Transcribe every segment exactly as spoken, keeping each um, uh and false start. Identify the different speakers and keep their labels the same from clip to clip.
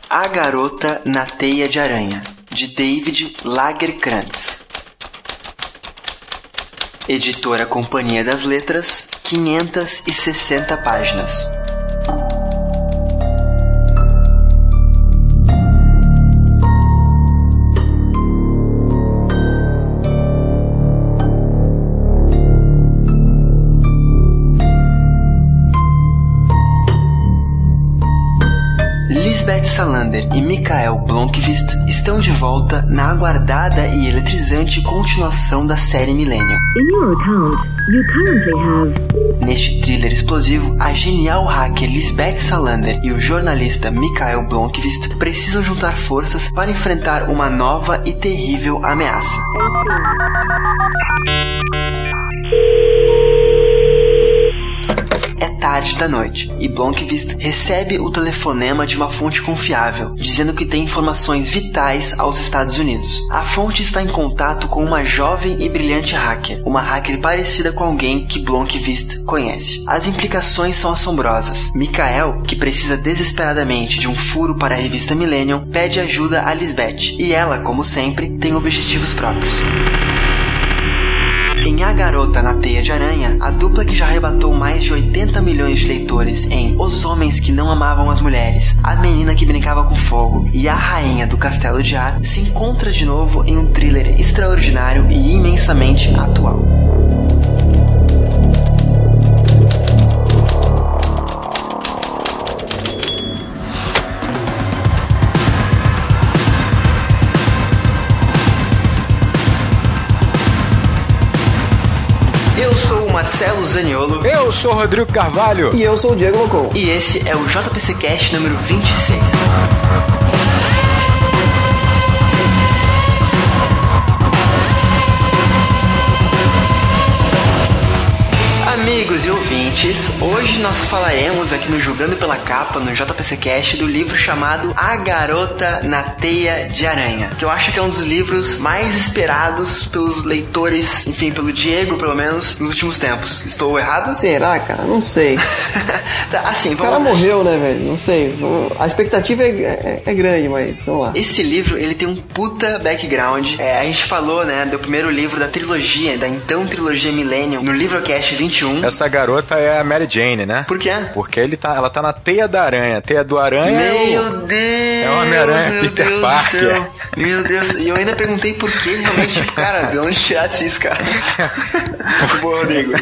Speaker 1: A Garota na Teia de Aranha, de David Lagerkrantz. Editora Companhia das Letras, quinhentas e sessenta páginas. Lisbeth Salander e Mikael Blomkvist estão de volta na aguardada e eletrizante continuação da série Millennium.
Speaker 2: In your account, you currently have...
Speaker 1: Neste thriller explosivo, a genial hacker Lisbeth Salander e o jornalista Mikael Blomkvist precisam juntar forças para enfrentar uma nova e terrível ameaça. É tarde da noite e Blomkvist recebe o telefonema de uma fonte confiável, dizendo que tem informações vitais aos Estados Unidos. A fonte está em contato com uma jovem e brilhante hacker, uma hacker parecida com alguém que Blomkvist conhece. As implicações são assombrosas. Mikael, que precisa desesperadamente de um furo para a revista Millennium, pede ajuda a Lisbeth, e ela, como sempre, tem objetivos próprios. Em A Garota na Teia de Aranha, a dupla que já arrebatou mais de oitenta milhões de leitores em Os Homens que Não Amavam as Mulheres, A Menina que Brincava com Fogo e A Rainha do Castelo de Ar se encontra de novo em um thriller extraordinário e imensamente atual. Eu sou o Marcelo Zaniolo.
Speaker 3: Eu sou o Rodrigo Carvalho.
Speaker 4: E eu sou o Diego Locon.
Speaker 1: E esse é o J P C Cast número vinte e seis. Amigos e ouvintes, hoje nós falaremos aqui no Julgando pela Capa, no J P C Cast, do livro chamado A Garota na Teia de Aranha, que eu acho que é um dos livros mais esperados pelos leitores, enfim, pelo Diego, pelo menos, nos últimos tempos. Estou errado?
Speaker 4: Será, cara? Não sei.
Speaker 1: Tá, assim,
Speaker 4: o cara
Speaker 1: vamos...
Speaker 4: morreu, né, velho? Não sei. A expectativa é, é, é grande, mas vamos lá.
Speaker 1: Esse livro, ele tem um puta background. É, a gente falou, né, do primeiro livro da trilogia, da então trilogia Millennium, no Livrocast vinte e um.
Speaker 3: Essa garota é a Mary Jane, né?
Speaker 1: Por quê?
Speaker 3: Porque ele tá, ela tá na teia da aranha. A teia do aranha
Speaker 1: Meu
Speaker 3: é o...
Speaker 1: Deus!
Speaker 3: É o Homem-Aranha Peter
Speaker 1: Deus
Speaker 3: Parker.
Speaker 1: Do céu. Meu Deus, e eu ainda perguntei por que realmente, tipo, cara, de onde tirasse isso, cara? Boa, Rodrigo.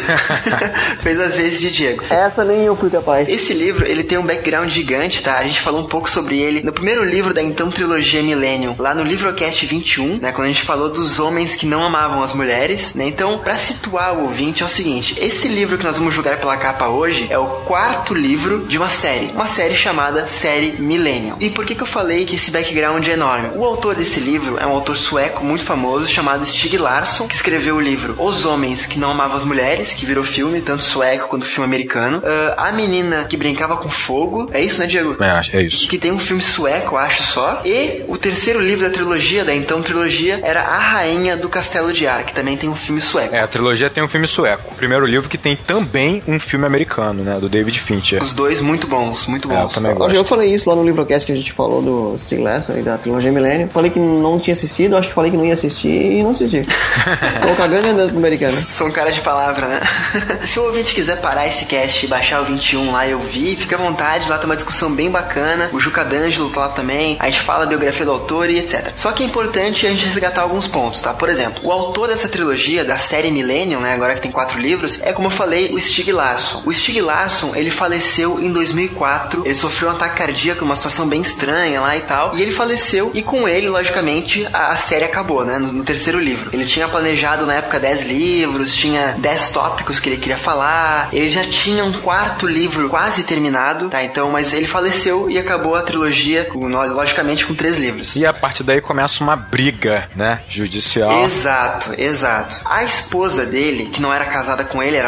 Speaker 1: Fez as vezes de Diego.
Speaker 4: Essa nem eu fui capaz.
Speaker 1: Esse livro, ele tem um background gigante, tá? A gente falou um pouco sobre ele no primeiro livro da então trilogia Millennium, lá no Livrocast vinte e um, né? Quando a gente falou dos homens que não amavam as mulheres, né? Então, pra situar o ouvinte, é o seguinte: esse livro que nós vamos julgar pela capa hoje é o quarto livro de uma série, uma série chamada Série Millennium. E por que que eu falei que esse background é enorme? O autor desse livro é um autor sueco muito famoso chamado Stieg Larsson, que escreveu o livro Os Homens que Não Amavam as Mulheres, que virou filme, tanto sueco quanto filme americano. Uh, a Menina que Brincava com Fogo, é isso, né, Diego?
Speaker 3: É, é isso.
Speaker 1: Que tem um filme sueco, eu acho só. E o terceiro livro da trilogia, da então trilogia, era A Rainha do Castelo de Ar, que também tem um filme sueco.
Speaker 3: É, a trilogia tem um filme sueco. O primeiro livro que tem também um filme americano, né, do David Fincher.
Speaker 1: Os dois muito bons, muito bons.
Speaker 3: É, eu também gosto.
Speaker 4: Eu falei isso lá no Livrocast que a gente falou do Stieg Larsson e da trilogia Millennium. Falei que não tinha assistido, acho que falei que não ia assistir e não assisti. Tô cagando e andando pro americano.
Speaker 1: São cara de palavra, né? Se o ouvinte quiser parar esse cast e baixar o vinte e um lá e ouvir, fica à vontade, lá tem uma discussão bem bacana. O Juca D'Angelo tá lá também, a gente fala a biografia do autor e etcétera. Só que é importante a gente resgatar alguns pontos, tá? Por exemplo, o autor dessa trilogia, da série Millennium, né, agora que tem quatro livros, é, como eu falei, o Stieg Larsson. O Stieg Larsson, ele faleceu em dois mil e quatro, ele sofreu um ataque cardíaco, uma situação bem estranha lá e tal, e ele faleceu, e com ele, logicamente, a, a série acabou, né, no, no terceiro livro. Ele tinha planejado na época dez livros, tinha dez tópicos que ele queria falar, ele já tinha um quarto livro quase terminado, tá, então, mas ele faleceu e acabou a trilogia, com, logicamente, com três livros.
Speaker 3: E a partir daí começa uma briga, né, judicial.
Speaker 1: Exato, exato. A esposa dele, que não era casada com ele, era uma companheira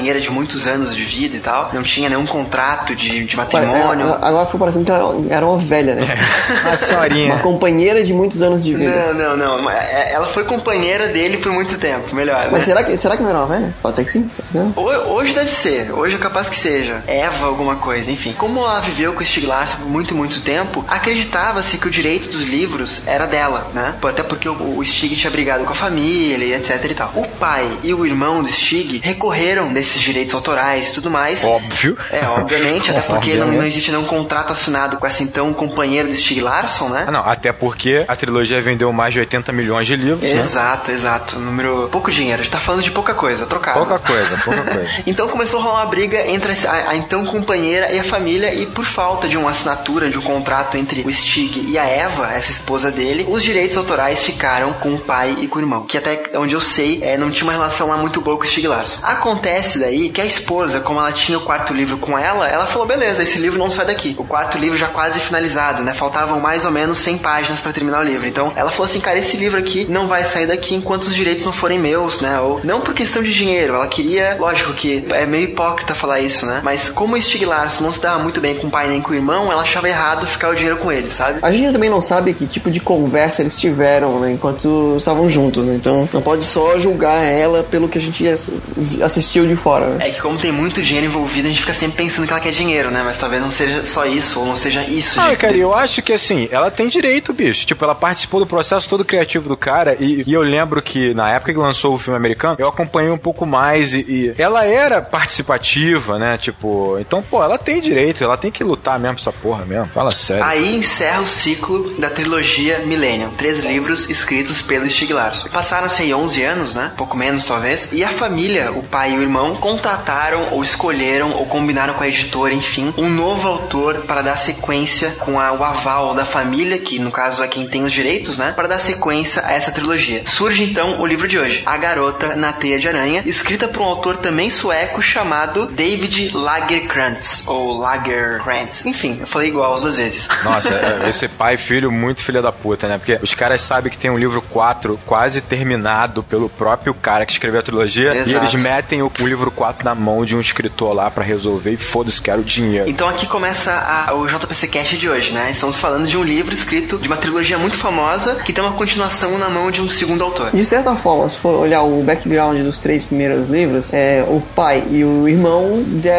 Speaker 1: companheira de muitos anos de vida e tal, não tinha nenhum contrato de, de matrimônio.
Speaker 4: Ela, agora ficou parecendo que ela era uma velha, né?
Speaker 3: Uma senhorinha.
Speaker 4: Uma companheira de muitos anos de vida.
Speaker 1: Não, não, não. Ela foi companheira dele por muito tempo, melhor.
Speaker 4: Mas
Speaker 1: né?
Speaker 4: será que, será que não era uma velha? Pode ser que sim. Pode ser que não.
Speaker 1: Hoje deve ser. Hoje é capaz que seja. Eva, alguma coisa, enfim. Como ela viveu com Stieg Larsson por muito, muito tempo, acreditava-se que o direito dos livros era dela, né? Até porque o, o Stieg tinha brigado com a família e etc e tal. O pai e o irmão do Stieg recorreram desses direitos autorais e tudo mais.
Speaker 3: Óbvio.
Speaker 1: É, obviamente, até porque
Speaker 3: Obviamente.
Speaker 1: não, não existe nenhum contrato assinado com essa então companheira do Stieg Larsson, né?
Speaker 3: Ah, não, até porque a trilogia vendeu mais de oitenta milhões de livros, né?
Speaker 1: Exato, exato. Número... Pouco dinheiro. A gente tá falando de pouca coisa, trocado.
Speaker 3: Pouca coisa, pouca coisa.
Speaker 1: Então começou a rolar uma briga entre a, a então companheira e a família, e por falta de uma assinatura, de um contrato entre o Stieg e a Eva, essa esposa dele, os direitos autorais ficaram com o pai e com o irmão, que até onde eu sei, é, não tinha uma relação lá muito boa com o Stieg Larsson. Acontece daí que a esposa, como ela tinha o quarto livro com ela, ela falou, beleza, esse livro não sai daqui. O quarto livro já quase finalizado, né? Faltavam mais ou menos cem páginas pra terminar o livro. Então ela falou assim, cara, esse livro aqui não vai sair daqui enquanto os direitos não forem meus, né? Ou não por questão de dinheiro, ela queria, lógico que é meio hipócrita falar isso, né? Mas como o Stieg Larsson não se dava muito bem com o pai nem com o irmão, ela achava errado ficar o dinheiro com ele, sabe?
Speaker 4: A gente também não sabe que tipo de conversa eles tiveram, né, enquanto estavam juntos, né? Então não pode só julgar ela pelo que a gente assistiu de fora, né?
Speaker 1: É que como tem muito dinheiro envolvido, a gente fica sempre pensando que ela quer dinheiro, né? Mas talvez não seja só isso, ou não seja isso.
Speaker 3: Ah,
Speaker 1: de...
Speaker 3: cara, eu acho que assim, ela tem direito, bicho. Tipo, ela participou do processo todo criativo do cara e, e eu lembro que na época que lançou o filme americano, eu acompanhei um pouco mais e, e ela era participativa, né? Tipo, então, pô, ela tem direito, ela tem que lutar mesmo essa porra mesmo. Fala sério.
Speaker 1: Aí encerra o ciclo da trilogia Millennium, três livros escritos pelo Stieg Larsson. Passaram-se aí onze anos, né? Pouco menos, talvez. E a família, o pai e o irmão, contrataram ou escolheram ou combinaram com a editora, enfim, um novo autor para dar sequência com a, o aval da família, que no caso é quem tem os direitos, né? Para dar sequência a essa trilogia. Surge então o livro de hoje, A Garota na Teia de Aranha, escrita por um autor também sueco chamado David Lagerkrantz, ou Lagerkrantz. Enfim, eu falei igual as duas vezes.
Speaker 3: Nossa, esse pai e filho muito filha da puta, né? Porque os caras sabem que tem um livro quatro quase terminado pelo próprio cara que escreveu a trilogia.
Speaker 1: Exato.
Speaker 3: E eles metem o, o livro quatro na mão de um escritor lá pra resolver e foda-se, quero dinheiro.
Speaker 1: Então aqui começa a, o J P C Cast de hoje, né? Estamos falando de um livro escrito de uma trilogia muito famosa que tem uma continuação na mão de um segundo autor.
Speaker 4: De certa forma, se for olhar o background dos três primeiros livros, é, o pai e o irmão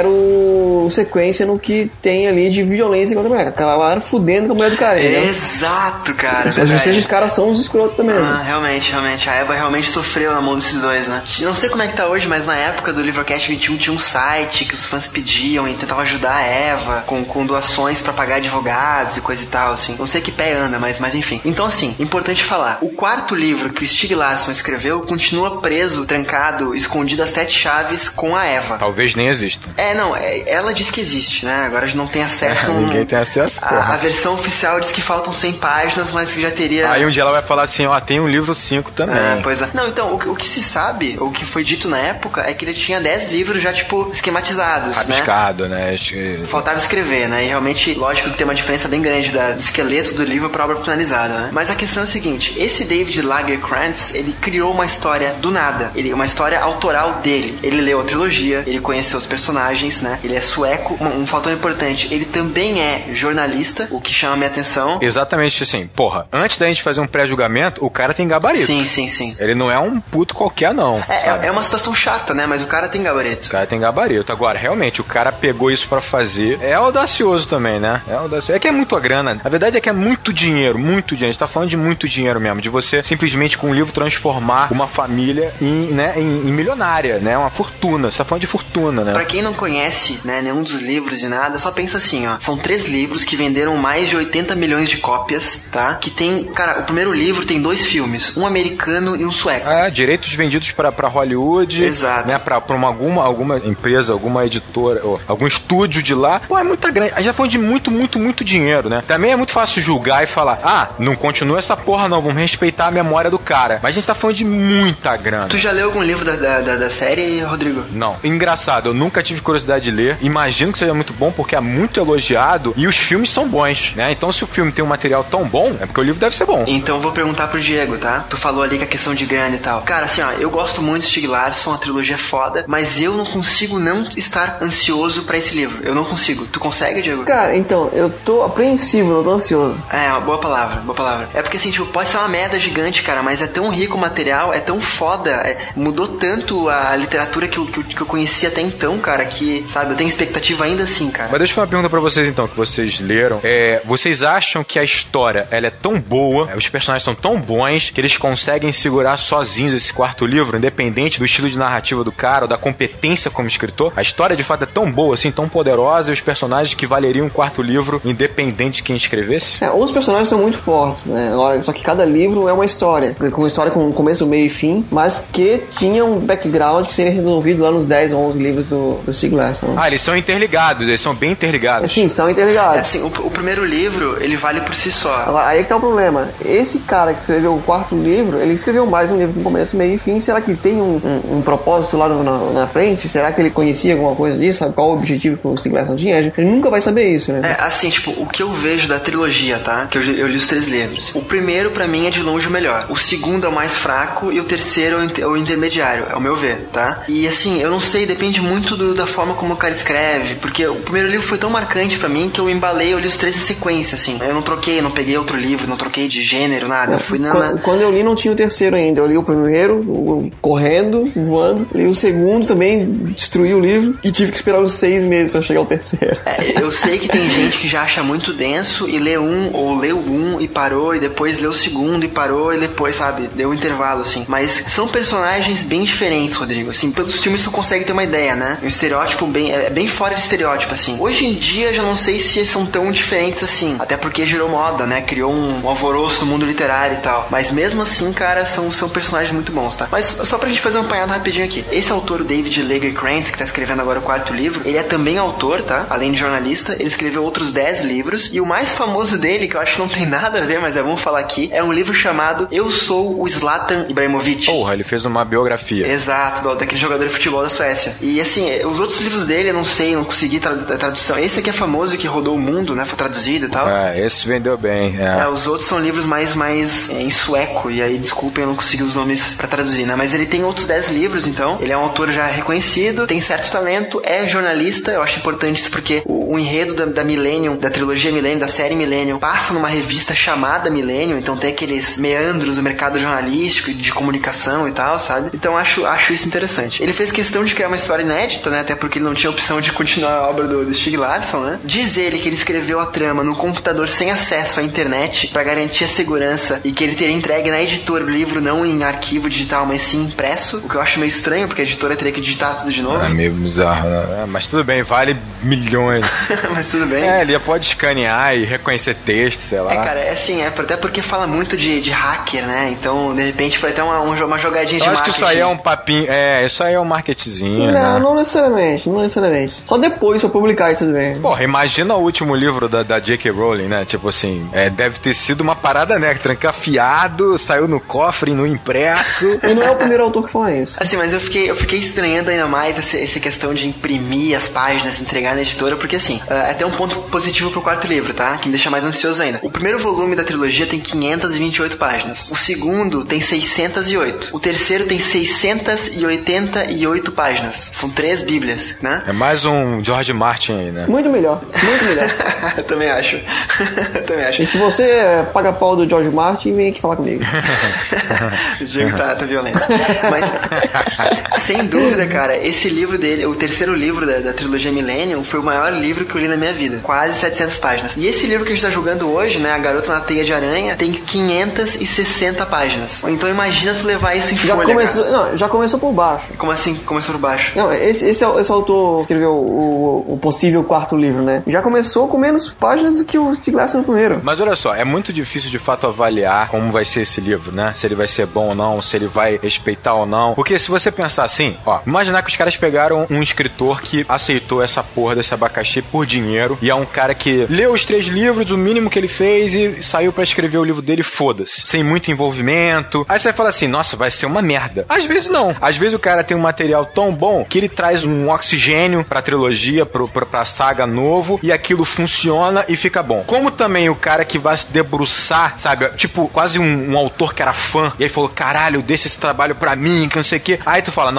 Speaker 4: deram sequência no que tem ali de violência contra a mulher. Acabaram fudendo com a mulher do cara, entendeu?
Speaker 1: Exato, cara.
Speaker 4: Mas ou seja, os caras são os escrotos também.
Speaker 1: Ah,
Speaker 4: né?
Speaker 1: realmente, realmente. A Eva realmente sofreu na mão desses dois, né? Não sei como é que tá hoje, mas na época do Livrocast vinte e um tinha um site que os fãs pediam e tentavam ajudar a Eva com, com doações pra pagar advogados e coisa e tal, assim. Não sei que pé anda, mas, mas enfim. Então, assim, importante falar. O quarto livro que o Stieg Larsson escreveu continua preso, trancado, escondido a sete chaves com a Eva.
Speaker 3: Talvez nem exista.
Speaker 1: É, não, é, ela diz que existe, né? Agora a gente não tem acesso.
Speaker 3: É,
Speaker 1: num,
Speaker 3: ninguém tem acesso, porra.
Speaker 1: A, a versão oficial diz que faltam cem páginas, mas que já teria...
Speaker 3: Aí um dia ela vai falar assim, ó, tem um livro cinco também.
Speaker 1: É, pois é. Não, então, o, que- o que se sabe, o que foi dito na época, é que ele tinha dez livros já, tipo, esquematizados, né?
Speaker 3: Rabiscado, né? Acho que-
Speaker 1: Faltava escrever, né? E realmente, lógico que tem uma diferença bem grande da, do esqueleto do livro pra obra finalizada, né? Mas a questão é a seguinte, esse David Lagerkrantz, ele criou uma história do nada. Ele, uma história autoral dele. Ele leu a trilogia, ele conheceu os personagens, né? Ele é sueco. Um, um fator importante, ele também é jornalista, o que chama a minha atenção.
Speaker 3: Exatamente assim, porra, antes da gente fazer um pré-julgamento, o cara tem gabarito.
Speaker 1: Sim, sim, sim.
Speaker 3: Ele não é um puto qualquer, não.
Speaker 1: É,
Speaker 3: sabe?
Speaker 1: é, é uma situação chata, né? Mas o cara tem gabarito.
Speaker 3: O cara tem gabarito. Agora, realmente, o cara pegou isso pra fazer. É audacioso também, né? É audacioso. É que é muito a grana. A verdade é que é muito dinheiro, muito dinheiro. A gente tá falando de muito dinheiro mesmo. De você simplesmente com um livro transformar uma família em, né, em, em milionária, né? Uma fortuna. Você tá falando de fortuna, né?
Speaker 1: Pra quem não conhece, né, nenhum dos livros e nada, só pensa assim, ó. São três livros que venderam mais de oitenta milhões de cópias, tá? Que tem, cara, o primeiro livro tem dois filmes, um americano e um sueco.
Speaker 3: É, direitos vendidos pra, pra Hollywood.
Speaker 1: Exato.
Speaker 3: Né, pra, pra uma, alguma, alguma empresa, alguma editora, ou algum estúdio de lá. Pô, é muita grande. A gente já falando de muito, muito, muito dinheiro, né? Também é muito fácil julgar e falar, ah, não continua essa porra não, vamos respeitar a memória do cara. Mas a gente tá falando de muita grana.
Speaker 1: Tu já leu algum livro da, da, da, da série, Rodrigo?
Speaker 3: Não. Engraçado, eu nunca tive curiosidade de ler. Imagino que seja muito bom porque é muito elogiado e os filmes são bons, né? Então se o filme tem um material tão bom, é porque o livro deve ser bom.
Speaker 1: Então vou perguntar pro Diego, tá? Tu falou ali que a questão de grana e tal. Cara, assim, ó, eu gosto muito de Stieg Larsson, a trilogia é foda, mas eu não consigo não estar ansioso pra esse livro. Eu não consigo. Tu consegue, Diego?
Speaker 4: Cara, então, eu tô apreensivo, não tô ansioso.
Speaker 1: É, uma boa palavra, boa palavra. É porque assim, tipo, pode ser uma merda gigante, cara, mas é tão rico o material, é tão foda, é, mudou tanto a literatura que eu, que, eu, que eu conhecia até então, cara, que, sabe, eu tenho expectativa ainda assim, cara.
Speaker 3: Mas deixa eu fazer uma pergunta pra vocês, então, que vocês leram. É, vocês acham que a história, ela é tão boa, os personagens são tão bons, que eles conseguem segurar sozinhos esse quarto livro, independente do estilo de narrativa do cara ou da competência como escritor? A história, de fato, é tão boa, assim, tão poderosa, e os personagens que valeriam um quarto livro, independente de quem escrevesse?
Speaker 4: É, os personagens são muito fortes, né? Agora, só que cada livro é uma história, com uma história com começo, meio e fim, mas que tinha um background que seria resolvido lá nos dez ou onze livros do, do Stieg Larsson.
Speaker 3: Ah, eles são interligados, eles são bem interligados.
Speaker 4: É, sim, são interligados.
Speaker 1: É assim, o, o primeiro livro, ele vale por si só.
Speaker 4: Agora, aí é que tá o problema. Esse cara que escreveu o quarto livro, ele escreveu mais um livro com começo, meio e fim. Será que tem um, um, um propósito lá no, na, na frente? Será que ele conhecia alguma coisa disso? Sabe qual o objetivo que o Stieg Larsson tinha? Ele nunca vai saber isso, né?
Speaker 1: É, assim, tipo, o que eu vejo da trilogia, tá? Que eu, eu li os três livros. O primeiro, pra mim, é de longe o melhor. O segundo é o mais fraco e o terceiro é o intermediário, é o meu ver, tá? E assim, eu não sei, depende muito do, da forma como o cara escreve, porque o primeiro livro foi tão marcante pra mim que eu embalei, eu li os três em sequência, assim. Eu não troquei, não peguei outro livro, não troquei de gênero, nada. Eu fui na,
Speaker 4: quando,
Speaker 1: na...
Speaker 4: quando eu li, não tinha o terceiro ainda. Eu li o primeiro, o, correndo, voando. Li o segundo também, destruí o livro e tive que esperar uns seis meses pra chegar ao terceiro.
Speaker 1: É, eu sei que tem gente que já acha muito denso e lê um, ou leu um e parou, e depois leu o segundo e parou, e depois, sabe, deu um intervalo, assim. Mas são personagens bem diferentes, Rodrigo. Assim, pelos filmes tu consegue ter uma ideia, né? Um estereótipo bem, é bem fora de estereótipo, assim. Hoje em dia, já não sei se são tão diferentes assim. Até porque gerou moda, né? Criou um, um alvoroço no mundo literário e tal. Mas mesmo assim, cara, são, são personagens muito bons, tá? Mas só pra gente fazer uma apanhada rapidinho aqui. Esse autor, o David Lagerkrantz, que tá escrevendo agora o quarto livro, ele é também autor, tá? Além de jornalista, ele escreveu outros dez livros. E o mais famoso dele, que eu acho que não tem nada a ver, mas é bom falar aqui, é um livro chamado Eu Sou o Zlatan Ibrahimovic.
Speaker 3: Porra, ele fez uma biografia.
Speaker 1: Exato, do, daquele jogador de futebol da Suécia. E assim, os outros livros dele, eu não sei, não consegui tra- a tradução. Esse aqui é famoso, que rodou o mundo, né? Foi traduzido e tal.
Speaker 3: É, esse vendeu bem. É.
Speaker 1: É, os outros são livros mais, mais é, em sueco, e aí, desculpem, eu não consegui os nomes pra traduzir, né? Mas ele tem outros dez livros, então. Ele é um autor já reconhecido, tem certo talento, é jornalista. Eu acho importante isso porque o, o enredo da, da Millennium, da trilogia Millennium, da série Millennium, passa numa revista chamada Millennium, então tem aqueles meandros do mercado jornalístico e de comunicação e tal, sabe? Então acho, acho isso interessante. Ele fez questão de criar uma história inédita, né? Até porque ele não tinha opção de continuar a obra do, do Stieg Larsson, né? Diz ele que ele escreveu a trama no computador sem acesso à internet pra garantir a segurança e que ele teria entregue na editora o livro não em arquivo digital, mas sim impresso, o que eu acho meio estranho, porque a editora teria que digitar tudo de novo.
Speaker 3: É meio bizarro, né? É, mas tudo bem, vale milhões.
Speaker 1: Mas tudo bem.
Speaker 3: É, ele pode escanear e reconhecer texto, sei lá.
Speaker 1: É, cara, é assim, é até porque fala muito de, de hacker, né? Então, de repente, foi até uma, uma jogadinha de
Speaker 3: eu acho
Speaker 1: marketing.
Speaker 3: que isso aí é um papinho, é, isso aí é um marketzinho,
Speaker 4: Não,
Speaker 3: né?
Speaker 4: não necessariamente, não necessariamente. Só depois pra publicar e tudo bem.
Speaker 3: Porra, imagina o último livro da, da J K. Rowling, né? Tipo assim, é, deve ter sido uma parada, né? Trancafiado, saiu no cofre, no impresso.
Speaker 4: E não é o primeiro autor que fala isso.
Speaker 1: Assim, mas eu fiquei, eu fiquei estranhando ainda mais essa, essa questão de imprimir as páginas, entregar na editora, porque assim, é até um ponto positivo pro quarto livro, tá? Que me deixa mais ansioso ainda. O primeiro volume da trilogia tem quinhentas e vinte e oito páginas. O segundo tem seiscentas e oito. O terceiro tem seiscentas e oitenta e oito páginas. São três bíblias, né?
Speaker 3: É mais um George Martin aí, né?
Speaker 4: Muito melhor, muito melhor.
Speaker 1: Eu também acho. Eu também acho.
Speaker 4: E se você é, paga pau do George Martin, vem aqui falar comigo.
Speaker 1: O Diego tá, tá violento. Mas, sem dúvida, cara, esse livro dele, o terceiro livro da, da trilogia Millennium, foi o maior livro que eu li na minha vida. Quase setecentas páginas. E esse livro que a gente tá jogando hoje, né, A Garota na Teia de Aranha, tem quinhentas e sessenta páginas. Então imagina tu levar isso em
Speaker 4: Já
Speaker 1: folha,
Speaker 4: começou,
Speaker 1: cara.
Speaker 4: não, já começou por baixo.
Speaker 1: Como assim? Começou por baixo?
Speaker 4: Não, esse, esse, esse autor escreveu o, o possível quarto livro, né? Já começou com menos páginas do que o Stieg Larsson no primeiro.
Speaker 3: Mas olha só, é muito difícil de fato avaliar como vai ser esse livro, né? Se ele vai ser bom ou não, se ele vai respeitar ou não. Porque se você pensar assim, ó, imaginar que os caras pegaram um escritor que aceitou essa porra desse abacaxi por dinheiro e é um cara que leu os três livros, o mínimo que ele fez e saiu pra escrever o livro dele, foda-se. Sem muito envolvimento. Aí você vai falar assim, nossa, vai ser uma merda. Às vezes não. Às vezes o cara tem um material tão bom que ele traz um oxigênio pra trilogia, pro, pro, pra saga novo e aquilo funciona e fica bom. Como também o cara que vai se debruçar, sabe? Tipo, quase um, um autor que era fã e aí falou, caralho, deixa esse trabalho pra mim, que não sei o quê. Aí tu fala, não, esse vai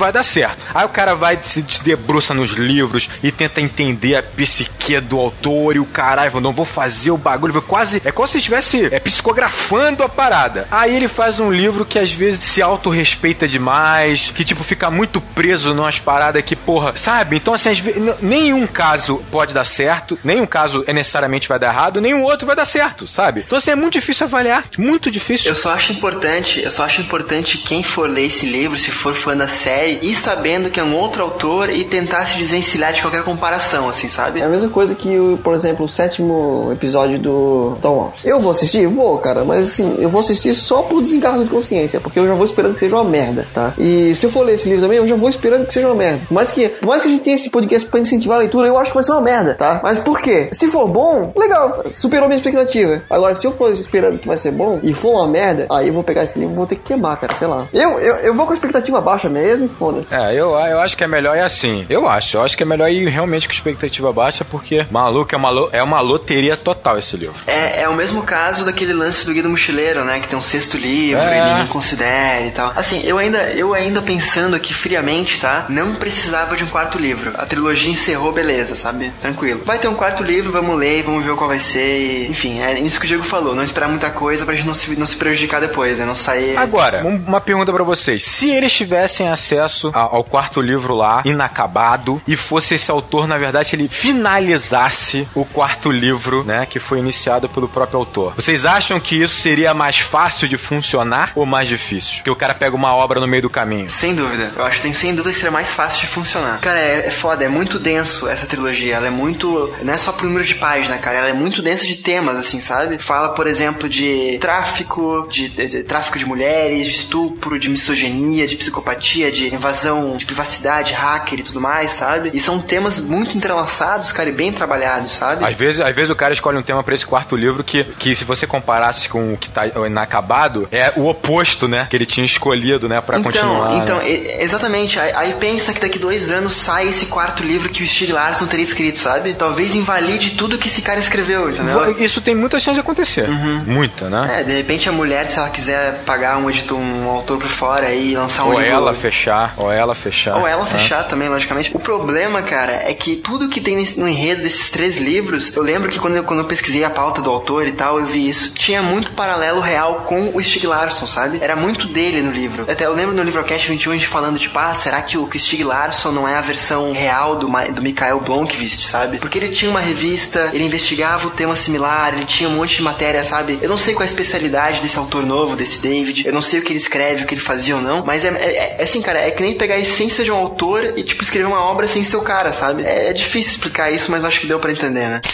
Speaker 3: vai dar certo. Aí o cara vai, se debruça nos livros e tenta entender a psique do autor e o caralho, não vou fazer o bagulho, quase, é como se estivesse é, psicografando a parada. Aí ele faz um livro que às vezes se autorrespeita demais, que tipo, fica muito preso numas paradas que, porra, sabe? Então assim, às vezes, n- nenhum caso pode dar certo, nenhum caso é necessariamente vai dar errado, nenhum outro vai dar certo, sabe? Então assim, é muito difícil avaliar, muito difícil.
Speaker 1: Eu só acho importante, eu só acho importante quem for ler esse livro, se for fã da série, ir sabendo que é um outro autor e tentar se desvencilhar de qualquer comparação, assim, sabe?
Speaker 4: É a mesma coisa que, o, por exemplo, o sétimo episódio do Star Wars. Eu vou assistir? Vou, cara, mas assim, eu vou assistir só por desencargo de consciência, porque eu já vou esperando que seja uma merda, tá? E se eu for ler esse livro também, eu já vou esperando que seja uma merda. Mas que, por mais que a gente tenha esse podcast pra incentivar a leitura, eu acho que vai ser uma merda, tá? Mas por quê? Se for bom, legal, superou minha expectativa. Agora, se eu for esperando que vai ser bom e for uma merda, aí eu vou pegar esse livro e vou ter que queimar, cara, sei lá. Eu, eu, eu vou com a expectativa baixa mesmo, foda-se.
Speaker 3: É, eu, eu acho que é melhor ir assim. Eu acho, eu acho que é melhor ir realmente com expectativa baixa, porque, maluco, é uma, lo, é uma loteria total esse livro.
Speaker 1: É, é o mesmo caso daquele lance do Guia do Mochileiro, né? Que tem um sexto livro
Speaker 3: É.
Speaker 1: e ninguém considera e tal. Assim, eu ainda, eu ainda pensando aqui friamente, tá? Não precisava de um quarto livro. A trilogia encerrou, beleza, sabe? Tranquilo. Vai ter um quarto livro, vamos ler, vamos ver qual vai ser. E, enfim, é isso que o Diego falou. Não esperar muita coisa pra gente não se, não se prejudicar depois, né? Não sair...
Speaker 3: Agora, um- uma pergunta pra vocês. Se eles tivessem acesso a- ao quarto livro lá, inacabado, e fosse esse autor, na verdade, ele finalizasse o quarto livro, né, que foi iniciado pelo próprio autor, vocês acham que isso seria mais fácil de funcionar ou mais difícil? Que o cara pega uma obra no meio do caminho.
Speaker 1: Sem dúvida. Eu acho que tem sem dúvida que seria mais fácil de funcionar. Cara, é, é foda, é muito denso essa trilogia. Ela é muito... Não é só por número de página, cara. Ela é muito densa de temas, assim, sabe? Fala, por exemplo, de tráfico, de, de, de tráfico de mulheres, de estupro, de misoginia, de psicopatia, de invasão de privacidade, hacker e tudo mais, sabe? E são temas muito entrelaçados, cara, e bem trabalhados, sabe?
Speaker 3: Às vezes, às vezes o cara escolhe um tema pra esse quarto livro que, que se você comparasse com o que tá inacabado, é o oposto, né? Que ele tinha escolhido, né? Pra
Speaker 1: então,
Speaker 3: continuar.
Speaker 1: Então,
Speaker 3: né?
Speaker 1: e- exatamente. Aí, aí pensa que daqui dois anos sai esse quarto livro que o Stieg Larsson teria escrito, sabe? Talvez invalide tudo que esse cara escreveu, entendeu?
Speaker 3: Isso tem muita chance de acontecer. Muita, né?
Speaker 1: É, de repente a mulher, se ela quiser pagar um editor, um autor por fora e lançar um
Speaker 3: Ou
Speaker 1: livro...
Speaker 3: ela fechar, ou ela fechar.
Speaker 1: Ou ela
Speaker 3: né?
Speaker 1: fechar também, logicamente. O problema, cara, é que tudo que tem nesse- no enredo desses três livros, eu lembro que quando eu, quando eu pesquisei a pauta do autor e tal, eu vi isso. Tinha muito paralelo real com o Stieg Larsson, sabe? Era muito dele no livro. Até eu lembro no Livrocast vinte e um a gente falando, tipo, ah, será que o Stieg Larsson não é a versão real do, Ma- do Mikhail Blomkvist, sabe? Porque ele tinha uma revista, ele investigava o tema similar, ele tinha um monte de matéria, sabe? Eu não sei qual é a especialidade desse autor novo, desse David, eu não sei o que ele escreve, o que ele fazia ou não, mas é, é, é assim, cara, é que nem pegar a essência de um autor e, tipo, escrever uma obra sem ser o cara, sabe? É, é difícil explicar isso, mas acho que deu pra entender, né?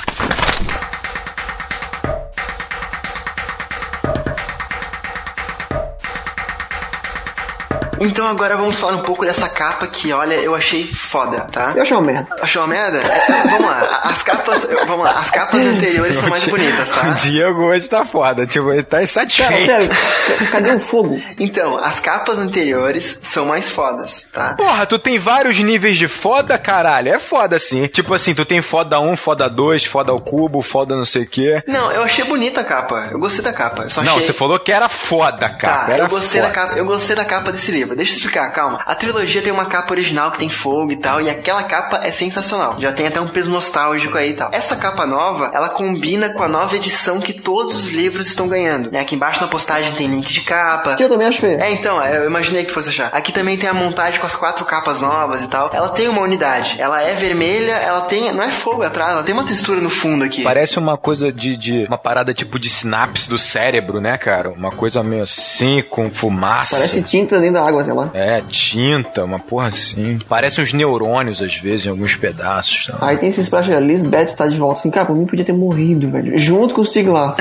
Speaker 1: Então agora vamos falar um pouco dessa capa que, olha, eu achei foda, tá?
Speaker 4: Eu achei uma merda.
Speaker 1: Achou uma merda? É, vamos lá, as capas, vamos lá, as capas anteriores são mais bonitas, tá?
Speaker 3: O Diego hoje tá foda, tipo, ele tá
Speaker 4: Cara,
Speaker 3: insatisfeito.
Speaker 4: sério, c- cadê o fogo?
Speaker 1: Então, as capas anteriores são mais fodas, tá?
Speaker 3: Porra, tu tem vários níveis de foda, caralho. É foda, sim. Tipo assim, tu tem foda um, foda dois, foda ao cubo, foda não sei o quê.
Speaker 1: Não, eu achei bonita a capa, eu gostei da capa. Eu só
Speaker 3: Não,
Speaker 1: achei...
Speaker 3: você falou que era foda, cara.
Speaker 1: Tá,
Speaker 3: Era
Speaker 1: eu gostei,
Speaker 3: foda.
Speaker 1: da capa, eu gostei da capa desse livro. Deixa eu explicar, calma. A trilogia tem uma capa original que tem fogo e tal, e aquela capa é sensacional. Já tem até um peso nostálgico aí e tal. Essa capa nova, ela combina com a nova edição que todos os livros estão ganhando. Né? Aqui embaixo na postagem tem link de capa.
Speaker 4: Que eu também acho feio.
Speaker 1: É, então, eu imaginei que fosse achar. Aqui também tem a montagem com as quatro capas novas e tal. Ela tem uma unidade. Ela é vermelha, ela tem... Não é fogo atrás, ela tem uma textura no fundo aqui.
Speaker 3: Parece uma coisa de, de... Uma parada tipo de sinapse do cérebro, né, cara? Uma coisa meio assim, com fumaça.
Speaker 4: Parece tinta dentro da água, sei lá.
Speaker 3: É, tinta, uma porra assim. Parece uns neurônios, às vezes, em alguns pedaços. Tá?
Speaker 4: Aí tem esse splash ali, Lisbeth está de volta. Assim, cara, por mim podia ter morrido, velho. Junto com o Stieg Larsson.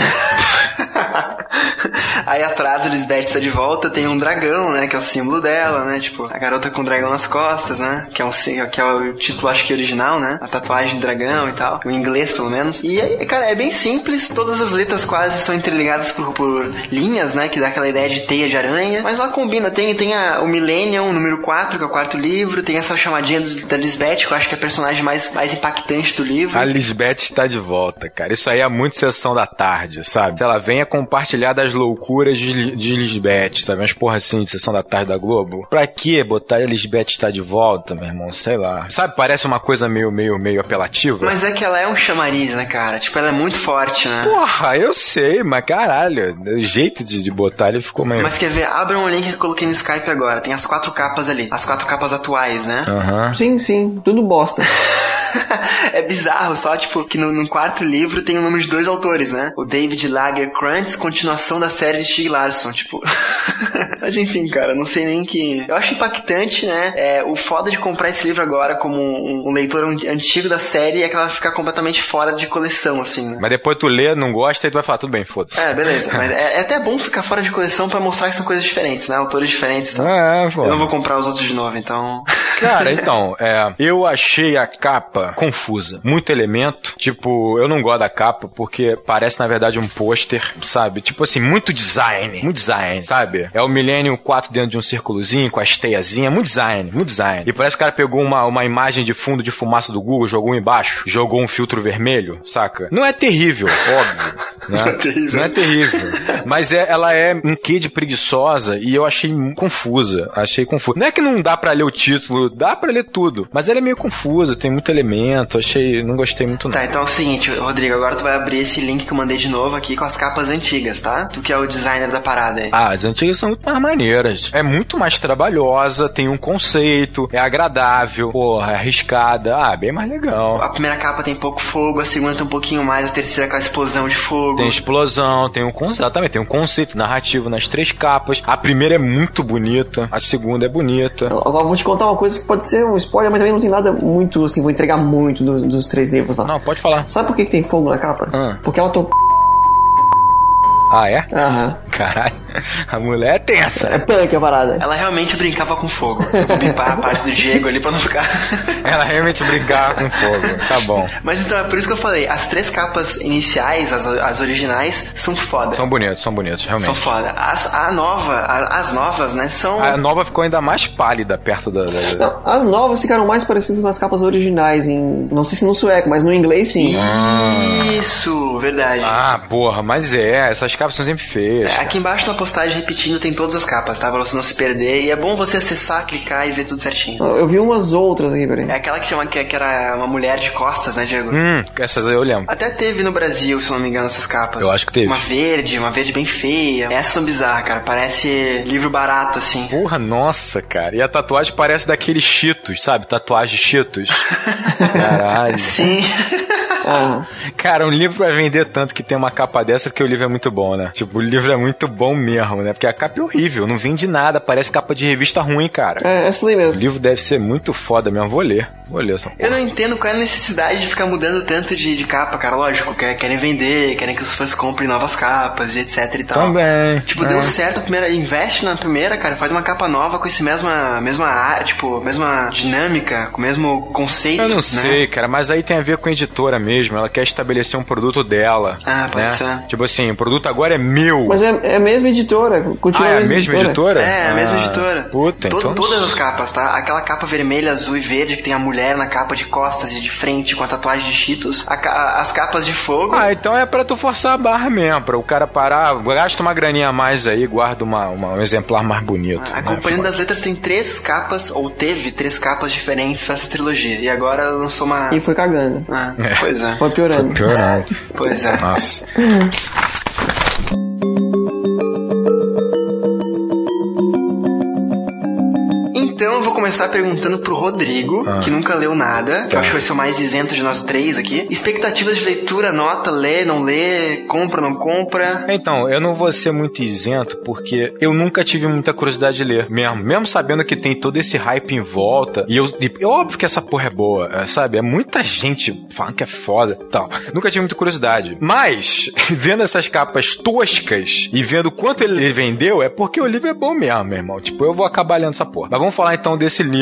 Speaker 1: Aí atrás, a Lisbeth está de volta, tem um dragão, né? Que é o símbolo dela, né? Tipo, a garota com o dragão nas costas, né? Que é, um, que é o título, acho que original, né? A tatuagem de dragão e tal. O inglês, pelo menos. E aí, cara, é bem simples. Todas as letras quase estão interligadas por, por linhas, né? Que dá aquela ideia de teia de aranha. Mas ela combina. Tem, tem a, o Millennium, número quatro, que é o quarto livro. Tem essa chamadinha do, da Lisbeth, que eu acho que é a personagem mais, mais impactante do livro.
Speaker 3: A Lisbeth está de volta, cara. Isso aí é muito sessão da tarde, sabe? Se ela venha compartilhar das loucuras figuras de, de Lisbeth, sabe? Umas porra assim de Sessão da Tarde da Globo. Pra que botar a Lisbeth está de volta, meu irmão? Sei lá. Sabe, parece uma coisa meio, meio, meio apelativa.
Speaker 1: Mas é que ela é um chamariz, né, cara? Tipo, ela é muito forte, né?
Speaker 3: Porra, eu sei, mas caralho, o jeito de, de botar ele ficou meio...
Speaker 1: Mas quer ver? Abra um link que eu coloquei no Skype agora. Tem as quatro capas ali. As quatro capas atuais, né?
Speaker 3: Aham. Uhum.
Speaker 4: Sim, sim. Tudo bosta.
Speaker 1: É bizarro, só tipo que no, no quarto livro tem o nome de dois autores, né? O David Lagerkrantz, continuação da série de Stieg Larsson, tipo... Mas enfim, cara, não sei nem que... Eu acho impactante, né? É, o foda de comprar esse livro agora como um, um leitor antigo da série é que ela vai ficar completamente fora de coleção, assim, né?
Speaker 3: Mas depois tu lê, não gosta e tu vai falar, tudo bem, foda-se.
Speaker 1: É, beleza. Mas é, é até bom ficar fora de coleção pra mostrar que são coisas diferentes, né? Autores diferentes, tá?
Speaker 3: É, pô.
Speaker 1: Eu não vou comprar os outros de novo, então...
Speaker 3: Cara, então, é, eu achei a capa confusa. Muito elemento. Tipo, eu não gosto da capa porque parece, na verdade, um pôster, sabe? Tipo assim, muito design. Muito design, sabe? É o Millennium quatro dentro de um círculozinho com as teiazinhas. Muito design, muito design. E parece que o cara pegou uma, uma imagem de fundo de fumaça do Google, jogou embaixo, jogou um filtro vermelho, saca? Não é terrível, óbvio. Né? Não é terrível. Não é terrível. Mas é, ela é um quê de preguiçosa e eu achei confusa. Achei confusa. Não é que não dá pra ler o título, dá pra ler tudo. Mas ela é meio confusa, tem muito elemento. Achei, não gostei muito não.
Speaker 1: Tá, então é o seguinte, Rodrigo, agora tu vai abrir esse link que eu mandei de novo aqui com as capas antigas, tá? Tu que é o designer da parada aí.
Speaker 3: Ah, as antigas são muito mais maneiras. É muito mais trabalhosa, tem um conceito, é agradável, porra, é arriscada. Ah, bem mais legal.
Speaker 1: A primeira capa tem pouco fogo, a segunda tem um pouquinho mais, a terceira é aquela explosão de fogo.
Speaker 3: Tem explosão, tem um conceito, também tem um conceito narrativo nas três capas. A primeira é muito bonita, a segunda é bonita.
Speaker 4: Agora vou te contar uma coisa que pode ser um spoiler, mas também não tem nada muito, assim, vou entregar muito do, dos três livros lá.
Speaker 3: Não, pode falar.
Speaker 4: Sabe por que, que tem fogo na capa?
Speaker 3: Ah.
Speaker 4: Porque ela tocou.
Speaker 3: Ah, é?
Speaker 4: Aham.
Speaker 3: Caralho, a mulher é tensa.
Speaker 4: É punk a parada.
Speaker 1: Ela realmente brincava com fogo. Eu vou bipar a parte do Diego ali pra não ficar...
Speaker 3: Ela realmente brincava com fogo, tá bom.
Speaker 1: Mas então, é por isso que eu falei, as três capas iniciais, as, as originais, são foda.
Speaker 3: São bonitos, são bonitos, realmente.
Speaker 1: São foda. As, a nova, a, as novas, né, são...
Speaker 3: A nova ficou ainda mais pálida perto da... da...
Speaker 4: Não, as novas ficaram mais parecidas com as capas originais, em... não sei se no sueco, mas no inglês sim.
Speaker 1: Isso, verdade.
Speaker 3: Ah, porra, mas é, essas capas são sempre feias.
Speaker 1: É, aqui embaixo na postagem, repetindo, tem todas as capas, tá? Pra você não se perder. E é bom você acessar, clicar e ver tudo certinho.
Speaker 4: Eu vi umas outras aqui, peraí.
Speaker 1: É aquela que chama que, que era uma mulher de costas, né, Diego?
Speaker 3: Hum, essas eu lembro.
Speaker 1: Até teve no Brasil, se não me engano, essas capas.
Speaker 3: Eu acho que teve.
Speaker 1: Uma verde, uma verde bem feia. Essas são bizarras, cara. Parece livro barato, assim.
Speaker 3: Porra, nossa, cara. E a tatuagem parece daqueles Cheetos, sabe? Tatuagem Cheetos. Caralho.
Speaker 1: Sim.
Speaker 4: Ah.
Speaker 3: Cara, um livro vai vender tanto que tem uma capa dessa porque o livro é muito bom, né? Tipo, o livro é muito bom mesmo, né? Porque a capa é horrível, não vende nada, parece capa de revista ruim, cara.
Speaker 4: É, essa aí mesmo.
Speaker 3: O livro deve ser muito foda mesmo, vou ler. Vou ler essa porra.
Speaker 1: Eu não entendo qual é a necessidade de ficar mudando tanto de, de capa, cara. Lógico, querem vender, querem que os fãs comprem novas capas e etc e tal.
Speaker 3: Também.
Speaker 1: Tipo,
Speaker 3: é.
Speaker 1: deu certo a primeira, investe na primeira, cara, faz uma capa nova com esse mesma, mesma área, tipo, mesma dinâmica, com o mesmo conceito,
Speaker 3: Eu não
Speaker 1: né?
Speaker 3: sei, cara, mas aí tem a ver com a editora mesmo, ela quer estabelecer um produto dela.
Speaker 1: Ah, pode
Speaker 3: né?
Speaker 1: ser.
Speaker 3: Tipo assim, o produto agora é meu.
Speaker 4: Mas é, é a mesma editora. Continua
Speaker 3: Ah, é a
Speaker 4: mesma
Speaker 3: mesma editora?
Speaker 1: É, a mesma editora.
Speaker 3: Puta,
Speaker 1: To-
Speaker 3: então...
Speaker 1: Todas as capas, tá? Aquela capa vermelha, azul e verde que tem a mulher na capa de costas e de frente com a tatuagem de Cheetos. A ca- as capas de fogo.
Speaker 3: Ah, então é pra tu forçar a barra mesmo, pra o cara parar, gasta uma graninha a mais aí, guarda uma, uma, um exemplar mais bonito.
Speaker 1: A
Speaker 3: né?
Speaker 1: Companhia
Speaker 3: Foda.
Speaker 1: das Letras tem três capas, ou teve três capas diferentes pra essa trilogia. E agora ela lançou uma...
Speaker 4: E foi cagando.
Speaker 1: Ah,
Speaker 3: É.
Speaker 1: pois é.
Speaker 4: Foi piorando.
Speaker 3: Foi piorando.
Speaker 1: Pois é.
Speaker 3: Nossa.
Speaker 1: Então eu vou começar perguntando pro Rodrigo,
Speaker 3: Ah.
Speaker 1: que nunca leu nada, que
Speaker 3: Tá.
Speaker 1: eu acho que vai ser o mais isento de nós três aqui. Expectativas de leitura, nota, lê, não lê, compra, não compra.
Speaker 3: Então, eu não vou ser muito isento, porque eu nunca tive muita curiosidade de ler, mesmo. Mesmo sabendo que tem todo esse hype em volta, e eu, e, é óbvio que essa porra é boa, é, sabe? É muita gente falando que é foda e tal. Nunca tive muita curiosidade. Mas, vendo essas capas toscas e vendo quanto ele vendeu, é porque o livro é bom mesmo, meu irmão. Tipo, eu vou acabar lendo essa porra. Mas vamos falar então desse livro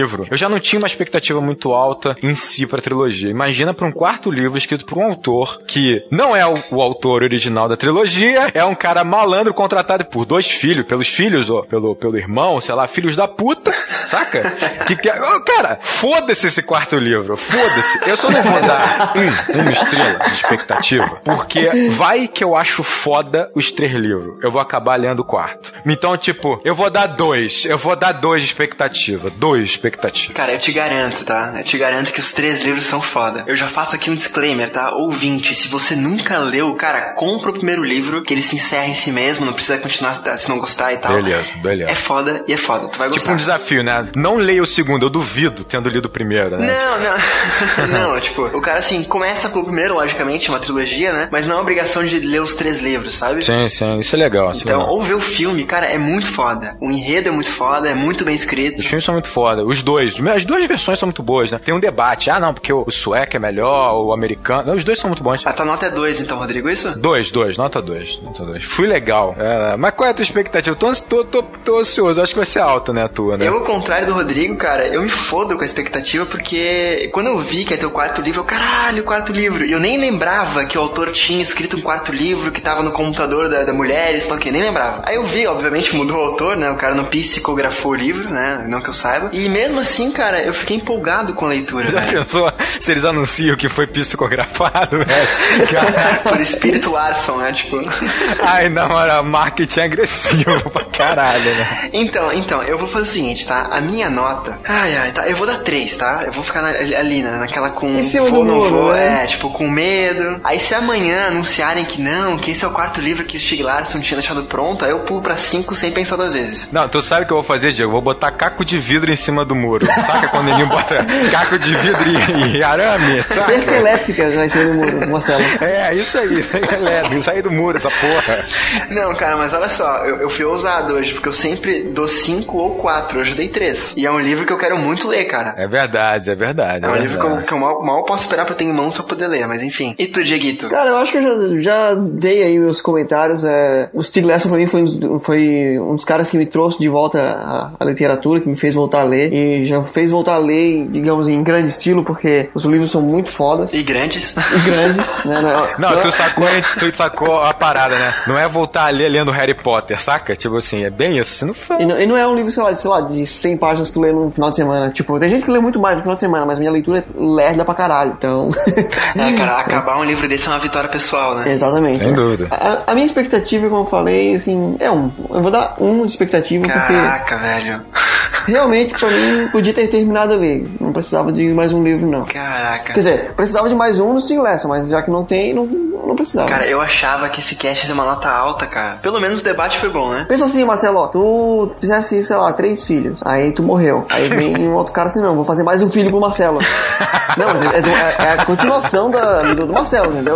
Speaker 3: livro, eu já não tinha uma expectativa muito alta em si pra trilogia. Imagina pra um quarto livro escrito por um autor que não é o, o autor original da trilogia, é um cara malandro contratado por dois filhos, pelos filhos, ou pelo, pelo irmão, sei lá, filhos da puta, saca? Que, que, oh, cara, foda-se esse quarto livro, foda-se. Eu só não vou dar um, uma estrela de expectativa, porque vai que eu acho foda os três livros. Eu vou acabar lendo o quarto. Então, tipo, eu vou dar dois. Eu vou dar dois de expectativa. Dois de expectativa.
Speaker 1: Cara, eu te garanto, tá? Eu te garanto que os três livros são foda. Eu já faço aqui um disclaimer, tá? Ouvinte, se você nunca leu, cara, compra o primeiro livro, que ele se encerra em si mesmo, não precisa continuar se não gostar e tal.
Speaker 3: Beleza, beleza.
Speaker 1: É foda e é foda, tu vai gostar.
Speaker 3: Tipo um desafio, né? Não leia o segundo, eu duvido, tendo lido o primeiro, né?
Speaker 1: Não, não. Não, tipo, o cara, assim, começa pelo primeiro, logicamente, uma trilogia, né? Mas não é obrigação de ler os três livros, sabe?
Speaker 3: Sim, sim, isso é legal. Isso
Speaker 1: então,
Speaker 3: é legal.
Speaker 1: ou ver o filme, cara, é muito foda. O enredo é muito foda, é muito bem escrito.
Speaker 3: Os filmes são muito foda. Os dois. As duas versões são muito boas, né? Tem um debate. Ah, não, porque o, o sueco é melhor, o americano. Não, os dois são muito bons.
Speaker 1: A tua nota é dois, então, Rodrigo, isso?
Speaker 3: Dois, dois. Nota dois. Nota dois. Fui legal. É, mas qual é a tua expectativa? Eu tô, tô, tô, tô ansioso. Acho que vai ser alta, né, a tua, né?
Speaker 1: Eu, ao contrário do Rodrigo, cara, eu me fodo com a expectativa, porque quando eu vi que ia ter o quarto livro, eu, caralho, o quarto livro. E eu nem lembrava que o autor tinha escrito um quarto livro que tava no computador da, da mulher, isso que nem lembrava. Aí eu vi, obviamente, mudou o autor, né? O cara não psicografou o livro, né? Não que eu saiba. E mesmo assim, cara, eu fiquei empolgado com a leitura.
Speaker 3: Já
Speaker 1: velho.
Speaker 3: pensou se eles anunciam que foi psicografado, velho? Cara...
Speaker 1: Por Espírito Larson, né? Tipo.
Speaker 3: Ai, não, era marketing agressivo pra caralho, né?
Speaker 1: Então, então, eu vou fazer o seguinte, tá? A minha nota. Ai, ai, tá? Eu vou dar três, tá? Eu vou ficar na, ali, né? Naquela com.
Speaker 4: Em cima
Speaker 1: vou,
Speaker 4: do
Speaker 1: não
Speaker 4: muro,
Speaker 1: vou,
Speaker 4: né?
Speaker 1: é, tipo, com medo. Aí se amanhã anunciarem que não, que esse é o quarto livro que o Stieg Larsson tinha deixado pronto, aí eu pulo pra cinco sem pensar duas vezes.
Speaker 3: Não, tu sabe o que eu vou fazer, Diego? Eu vou botar caco de vidro em cima do muro. Saca quando ele bota caco de vidro e, e arame? Saca?
Speaker 4: Cerca elétrica já em cima do muro, Marcelo.
Speaker 3: É, isso aí, isso aí é elétrico, sair do muro, essa porra.
Speaker 1: Não, cara, mas olha só, eu, eu fui ousado hoje, porque eu sempre dou cinco ou quatro, hoje eu dei três. E é um livro que eu quero muito ler, cara.
Speaker 3: É verdade, é verdade.
Speaker 1: É,
Speaker 3: é
Speaker 1: um
Speaker 3: verdade.
Speaker 1: livro que eu, que eu mal, mal posso esperar pra ter em mãos pra poder ler, mas enfim. E tu, Dieguito?
Speaker 4: Cara, eu acho que eu já, já dei aí meus comentários. É, o Stieg Larsson pra mim foi um, foi um dos caras que me trouxe de volta a, a literatura, que me fez voltar a ler. E já fez voltar a ler, digamos, em grande estilo, porque os livros são muito fodas.
Speaker 1: E grandes.
Speaker 4: E grandes, né?
Speaker 3: Não, não, tu sacou, tu sacou a parada, né? Não é voltar a ler lendo Harry Potter, saca? Tipo assim, é bem isso. Você não fala.
Speaker 4: E não, e não é um livro, sei lá, sei lá, de cem páginas que tu lê no final de semana. Tipo, tem gente que lê muito mais no final de semana, mas minha leitura é lerda pra caralho. Então.
Speaker 1: É, cara, acabar um livro desse é uma vitória pessoal, né?
Speaker 4: Exatamente.
Speaker 3: Sem
Speaker 4: né?
Speaker 3: dúvida.
Speaker 4: A, a minha expectativa, como eu falei, assim, é um. Eu vou dar um de expectativa.
Speaker 1: Caraca,
Speaker 4: porque
Speaker 1: velho.
Speaker 4: realmente, pra mim, podia ter terminado ali. Não precisava de mais um livro, não.
Speaker 1: Caraca.
Speaker 4: Quer dizer, precisava de mais um no Stieg Larsson, mas já que não tem, não, não precisava.
Speaker 1: Cara, eu achava que esse cast ia ter uma nota alta, cara. Pelo menos o debate foi bom, né?
Speaker 4: Pensa assim, Marcelo, ó, tu fizesse, sei lá, três filhos, aí tu morreu. Aí vem um outro cara assim, não, vou fazer mais um filho pro Marcelo. Não, mas é, é, é a continuação da, do, do Marcelo, entendeu?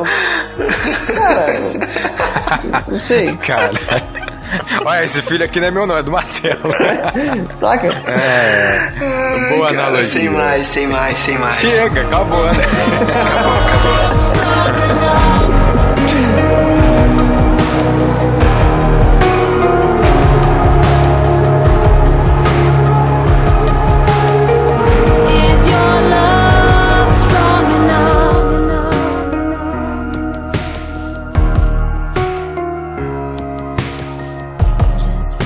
Speaker 4: Cara, não sei.
Speaker 3: Cara. Olha, esse filho aqui não é meu, não, é do Marcelo.
Speaker 4: Saca?
Speaker 3: É.
Speaker 1: Ai,
Speaker 3: Boa
Speaker 1: cara,
Speaker 3: analogia.
Speaker 1: sem mais, sem mais, sem mais.
Speaker 3: Chega, acabou, né?
Speaker 1: Acabou, acabou.
Speaker 5: Is your love strong enough? Just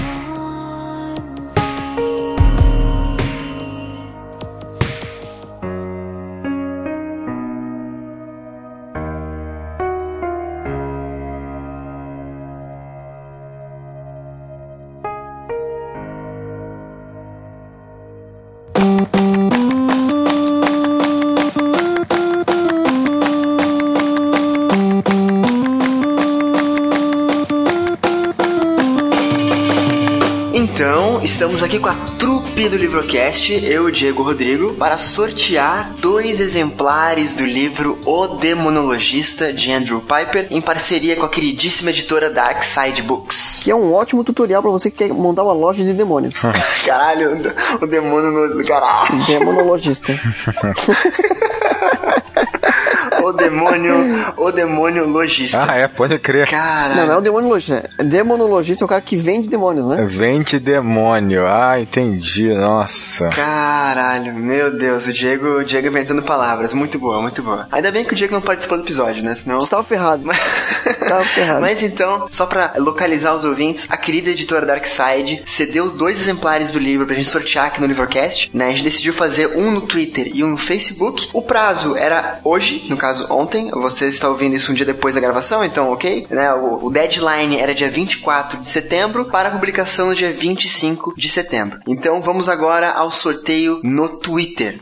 Speaker 1: Então, estamos aqui com a trupe do Livrocast, eu, Diego Rodrigo, para sortear dois exemplares do livro O Demonologista, de Andrew Piper, em parceria com a queridíssima editora Darkside Books.
Speaker 4: Que é um ótimo tutorial pra você que quer montar uma loja de demônios.
Speaker 1: Caralho, o demônio no... Caralho.
Speaker 4: Demonologista.
Speaker 1: O O demônio, o demônio logista.
Speaker 3: Ah, é, pode crer.
Speaker 1: Caralho.
Speaker 4: Não, não é o demonologista. Demonologista é o cara que vende demônios, né?
Speaker 3: Vende demônio. Ah, entendi. Nossa.
Speaker 1: Caralho, meu Deus, o Diego, o Diego inventando palavras. Muito boa, muito boa. Ainda bem que o Diego não participou do episódio, né? Senão...
Speaker 4: Você tava ferrado. Tava ferrado.
Speaker 1: Mas então, só pra localizar os ouvintes, a querida editora Darkside cedeu dois exemplares do livro pra gente sortear aqui no Livrocast, né? A gente decidiu fazer um no Twitter e um no Facebook. O prazo era hoje, no caso ontem. Você está ouvindo isso um dia depois da gravação, então ok, né? O, o deadline era dia vinte e quatro de setembro para a publicação no dia vinte e cinco de setembro. Então vamos agora ao sorteio no Twitter.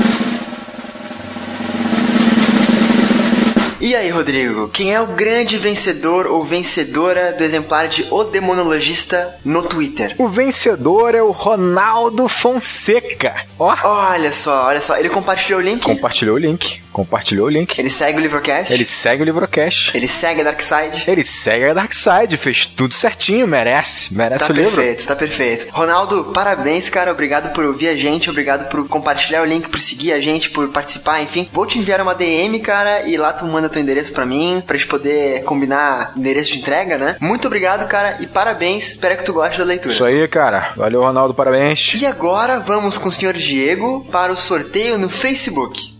Speaker 1: E aí, Rodrigo, quem é o grande vencedor ou vencedora do exemplar de O Demonologista no Twitter?
Speaker 3: O vencedor é o Ronaldo Fonseca. Ó.
Speaker 1: Olha só, olha só, ele compartilhou o link?
Speaker 3: Compartilhou o link. Compartilhou o link.
Speaker 1: Ele segue o Livrocast?
Speaker 3: Ele segue o Livrocast.
Speaker 1: Ele segue a Darkside?
Speaker 3: Ele segue a Darkside. Fez tudo certinho, merece. Merece
Speaker 1: tá
Speaker 3: o livro.
Speaker 1: Tá perfeito, tá perfeito. Ronaldo, parabéns, cara. Obrigado por ouvir a gente. Obrigado por compartilhar o link, por seguir a gente, por participar, enfim. Vou te enviar uma D M, cara, e lá tu manda teu endereço pra mim, pra gente poder combinar endereço de entrega, né? Muito obrigado, cara, e parabéns. Espero que tu goste da leitura.
Speaker 3: Isso aí, cara. Valeu, Ronaldo. Parabéns.
Speaker 1: E agora vamos com o senhor Diego para o sorteio no Facebook.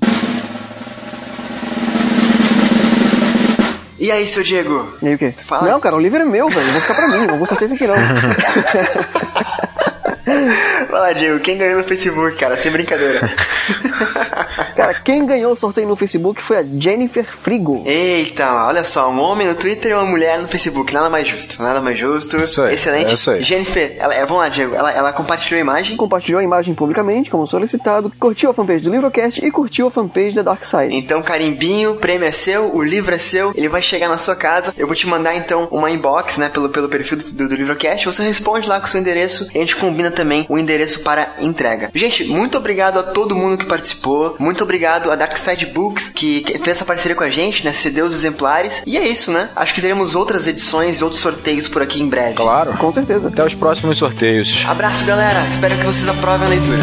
Speaker 1: E aí, seu Diego?
Speaker 4: E aí o quê?
Speaker 1: Fala.
Speaker 4: Não, cara, o livro é meu, velho. Vou ficar pra mim, não vou sortear isso aqui, não.
Speaker 1: Fala, Diego, quem ganhou no Facebook, cara? Sem brincadeira.
Speaker 4: Cara, quem ganhou o sorteio no Facebook foi a Jennifer Frigo.
Speaker 1: Eita, olha só, um homem no Twitter e uma mulher no Facebook. Nada mais justo, nada mais justo.
Speaker 3: Isso aí,
Speaker 1: excelente.
Speaker 3: é isso aí.
Speaker 1: Jennifer, ela, é, vamos lá, Diego, ela, ela compartilhou a imagem?
Speaker 4: Compartilhou a imagem publicamente, como solicitado, curtiu a fanpage do Livrocast e curtiu a fanpage da Darkside.
Speaker 1: Então, carimbinho, o prêmio é seu, o livro é seu, ele vai chegar na sua casa. Eu vou te mandar, então, uma inbox, né, pelo, pelo perfil do, do Livrocast. Você responde lá com o seu endereço e a gente combina também o endereço para entrega. Gente, muito obrigado a todo mundo que participou. Muito obrigado a Darkside Books, que fez essa parceria com a gente, né, cedeu os exemplares. E é isso, né? Acho que teremos outras edições e outros sorteios por aqui em breve.
Speaker 3: Claro.
Speaker 4: Com certeza.
Speaker 3: Até os próximos sorteios.
Speaker 1: Abraço, galera. Espero que vocês aprovem a leitura.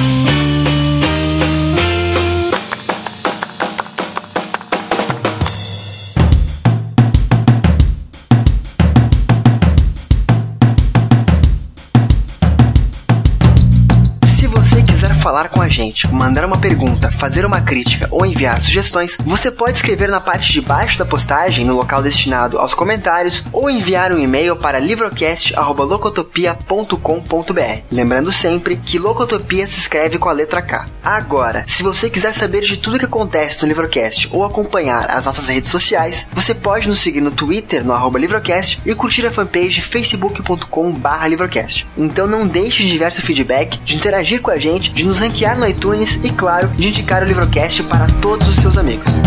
Speaker 1: Falar com a gente, mandar uma pergunta, fazer uma crítica ou enviar sugestões, você pode escrever na parte de baixo da postagem, no local destinado aos comentários, ou enviar um e-mail para livrocast arroba locotopia ponto com ponto b r. Lembrando sempre que Locotopia se escreve com a letra K. Agora, se você quiser saber de tudo que acontece no Livrocast ou acompanhar as nossas redes sociais, você pode nos seguir no Twitter, no arroba Livrocast, e curtir a fanpage facebook ponto com barra Livrocast. Então não deixe de enviar seu feedback, de interagir com a gente, de nos ranquear no iTunes e, claro, de indicar o Livrocast para todos os seus amigos.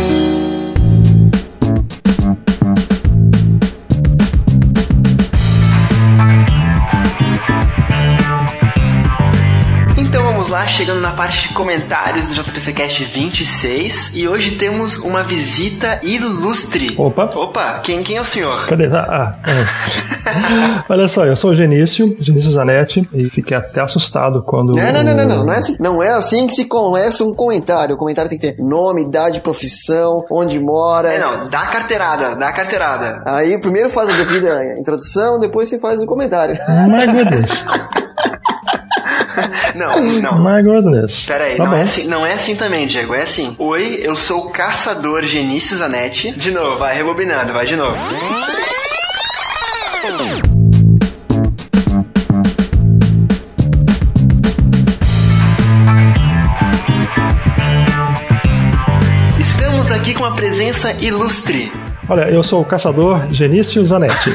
Speaker 1: Então vamos lá, chegando na parte de comentários do J P C Cast vinte e seis, e hoje temos uma visita ilustre.
Speaker 6: Opa!
Speaker 1: Opa, quem, quem é o senhor?
Speaker 6: Cadê? Ah, ah. Olha só, eu sou o Genício, Genício Zanetti, e fiquei até assustado quando...
Speaker 4: Não, não, não, não, não, não é assim, não é assim que se começa um comentário. O comentário tem que ter nome, idade, profissão, onde mora.
Speaker 1: É, não, dá a carteirada, dá a carteirada.
Speaker 4: Aí primeiro faz a devida introdução, depois você faz o comentário.
Speaker 6: My goodness.
Speaker 1: Não, não.
Speaker 6: My goodness.
Speaker 1: Pera aí,
Speaker 6: Tá
Speaker 1: não,
Speaker 6: bom.
Speaker 1: é assim, não é assim também, Diego, é assim. Oi, eu sou o caçador Genício Zanetti. De novo, vai rebobinando, vai de novo. Estamos aqui com uma presença ilustre.
Speaker 6: Olha, eu sou o caçador Genício Zanetti.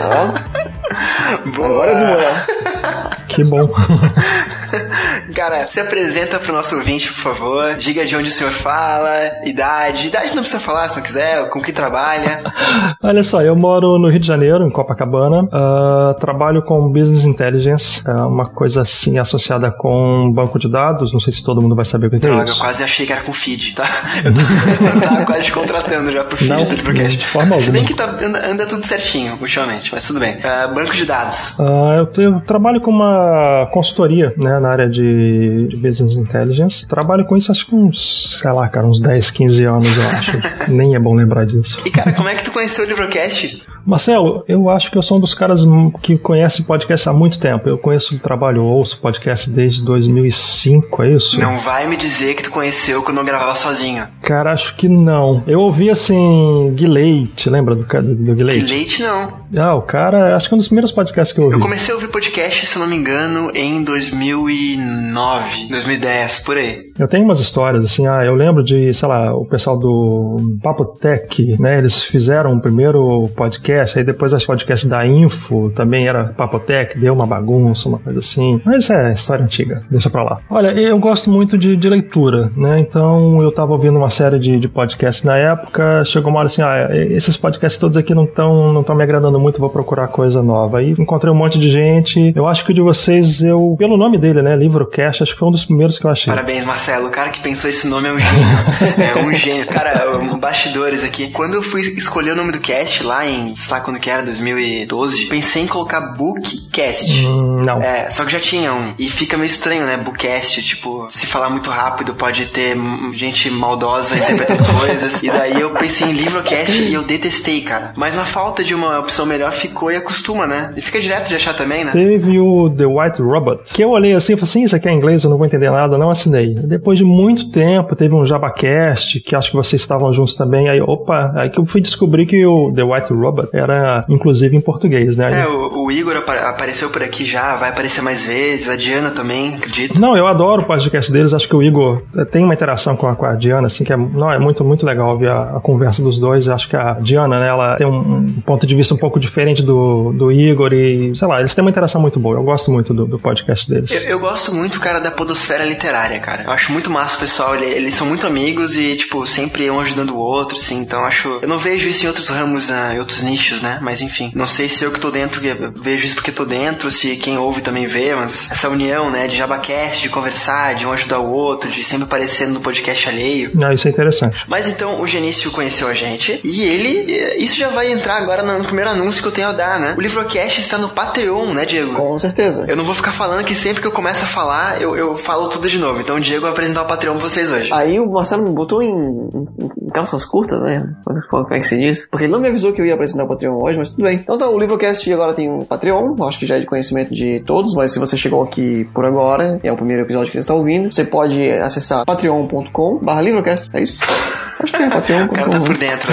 Speaker 1: Boa.
Speaker 4: Agora eu vou morar.
Speaker 6: Que bom.
Speaker 1: Cara, se apresenta pro nosso ouvinte, por favor. Diga de onde o senhor fala, idade. Idade não precisa falar se não quiser, com que trabalha.
Speaker 6: Olha só, eu moro no Rio de Janeiro, em Copacabana. Uh, trabalho com Business Intelligence, é uma coisa assim associada com banco de dados. Não sei se todo mundo vai saber o que é
Speaker 1: Droga, eu
Speaker 6: isso.
Speaker 1: quase achei que era com feed, tá? Eu tava, eu tava quase te contratando já pro feed
Speaker 6: Não,
Speaker 1: do Livrocast.
Speaker 6: de forma
Speaker 1: Se bem
Speaker 6: alguma.
Speaker 1: que tá, anda, anda tudo certinho, ultimamente, mas tudo bem. Uh, banco de dados.
Speaker 6: Uh, eu, te- eu trabalho com uma consultoria, né, na área de de, de Business Intelligence. Trabalho com isso acho que uns, sei lá, cara, uns dez, quinze anos, eu acho. Nem é bom lembrar disso.
Speaker 1: E, cara, como é que tu conheceu o Livrocast?
Speaker 6: Marcelo, eu acho que eu sou um dos caras que conhece podcast há muito tempo. Eu conheço o trabalho, eu ouço podcast desde dois mil e cinco, é isso?
Speaker 1: Não vai me dizer que tu conheceu quando eu gravava sozinho.
Speaker 6: Cara, acho que não. Eu ouvi, assim, Guilherme, lembra do, do, do Guilherme?
Speaker 1: Guilherme, não.
Speaker 6: Ah, o cara, acho que é um dos primeiros podcasts que eu ouvi.
Speaker 1: Eu comecei a ouvir podcast, se eu não me engano, em dois mil e nove, dois mil e dez, por aí.
Speaker 6: Eu tenho umas histórias, assim, ah, eu lembro de, sei lá, o pessoal do Papo Tech, né, eles fizeram o primeiro podcast, aí depois as podcasts da Info também era Papo Tech, deu uma bagunça, uma coisa assim, mas é história antiga, deixa pra lá. Olha, eu gosto muito de, de leitura, né, então eu tava ouvindo uma série de, de podcasts na época, chegou uma hora assim, ah, esses podcasts todos aqui não estão não tão me agradando muito, vou procurar coisa nova. Aí encontrei um monte de gente, eu acho que o de vocês, eu, pelo nome dele, né, Livrocast, acho que foi um dos primeiros que eu achei.
Speaker 1: Parabéns, Marcelo, o cara que pensou esse nome é um gênio, é um gênio. Cara, um bastidores aqui. Quando eu fui escolher o nome do cast lá em, sei lá quando que era, dois mil e doze, pensei em colocar Bookcast.
Speaker 6: Hum, não.
Speaker 1: É, só que já tinha um. E fica meio estranho, né, Bookcast, tipo, se falar muito rápido pode ter gente maldosa interpretando coisas. E daí eu pensei em Livrocast e eu detestei, cara. Mas na falta de uma opção melhor ficou e acostuma, né? E fica direto de achar também, né?
Speaker 6: Teve o The White Robot, que eu olhei assim e falei assim, isso aqui é inglês, eu não vou entender nada, não assinei. Depois de muito tempo, teve um JabaCast, que acho que vocês estavam juntos também, aí, opa, aí que eu fui descobrir que o The White Robot era, inclusive, em português, né?
Speaker 1: É, o, o Igor apa- apareceu por aqui já, vai aparecer mais vezes, a Diana também, acredito.
Speaker 6: Não, eu adoro o podcast deles, acho que o Igor tem uma interação com a, com a Diana, assim, que é, não, é muito, muito legal ouvir a, a conversa dos dois. Acho que a Diana, né, ela tem um, um ponto de vista um pouco diferente do, do Igor e, sei lá, eles têm uma interação muito boa. Eu gosto muito do, do podcast deles.
Speaker 1: Eu, eu gosto muito, cara, da podosfera literária, cara. Eu acho muito massa o pessoal, ele, eles são muito amigos e, tipo, sempre um ajudando o outro, assim, então acho... Eu não vejo isso em outros ramos, uh, em outros nichos, né, mas enfim, não sei se eu que tô dentro, eu vejo isso porque tô dentro, se quem ouve também vê, mas essa união, né, de JabaCast, de conversar, de um ajudar o outro, de sempre aparecer no podcast alheio.
Speaker 6: Ah, isso é interessante.
Speaker 1: Mas então, o Genício conheceu a gente e ele, isso já vai entrar agora no primeiro anúncio que eu tenho a dar, né? O Livrocast está no Patreon, né, Diego?
Speaker 4: Com certeza.
Speaker 1: Eu não vou ficar falando que sempre que eu começo a falar, eu, eu falo tudo de novo. Então o Diego vai apresentar o Patreon pra vocês hoje.
Speaker 4: Aí o Marcelo me botou em, em calças curtas, né? Como é que se diz? Porque ele não me avisou que eu ia apresentar o Patreon hoje, mas tudo bem. Então tá, o Livrocast agora tem um Patreon, acho que já é de conhecimento de todos, mas se você chegou aqui por agora, é o primeiro episódio que você está ouvindo, você pode acessar patreon ponto com barra Livrocast, é isso? Acho que é patreon ponto com.
Speaker 1: O cara tá por dentro,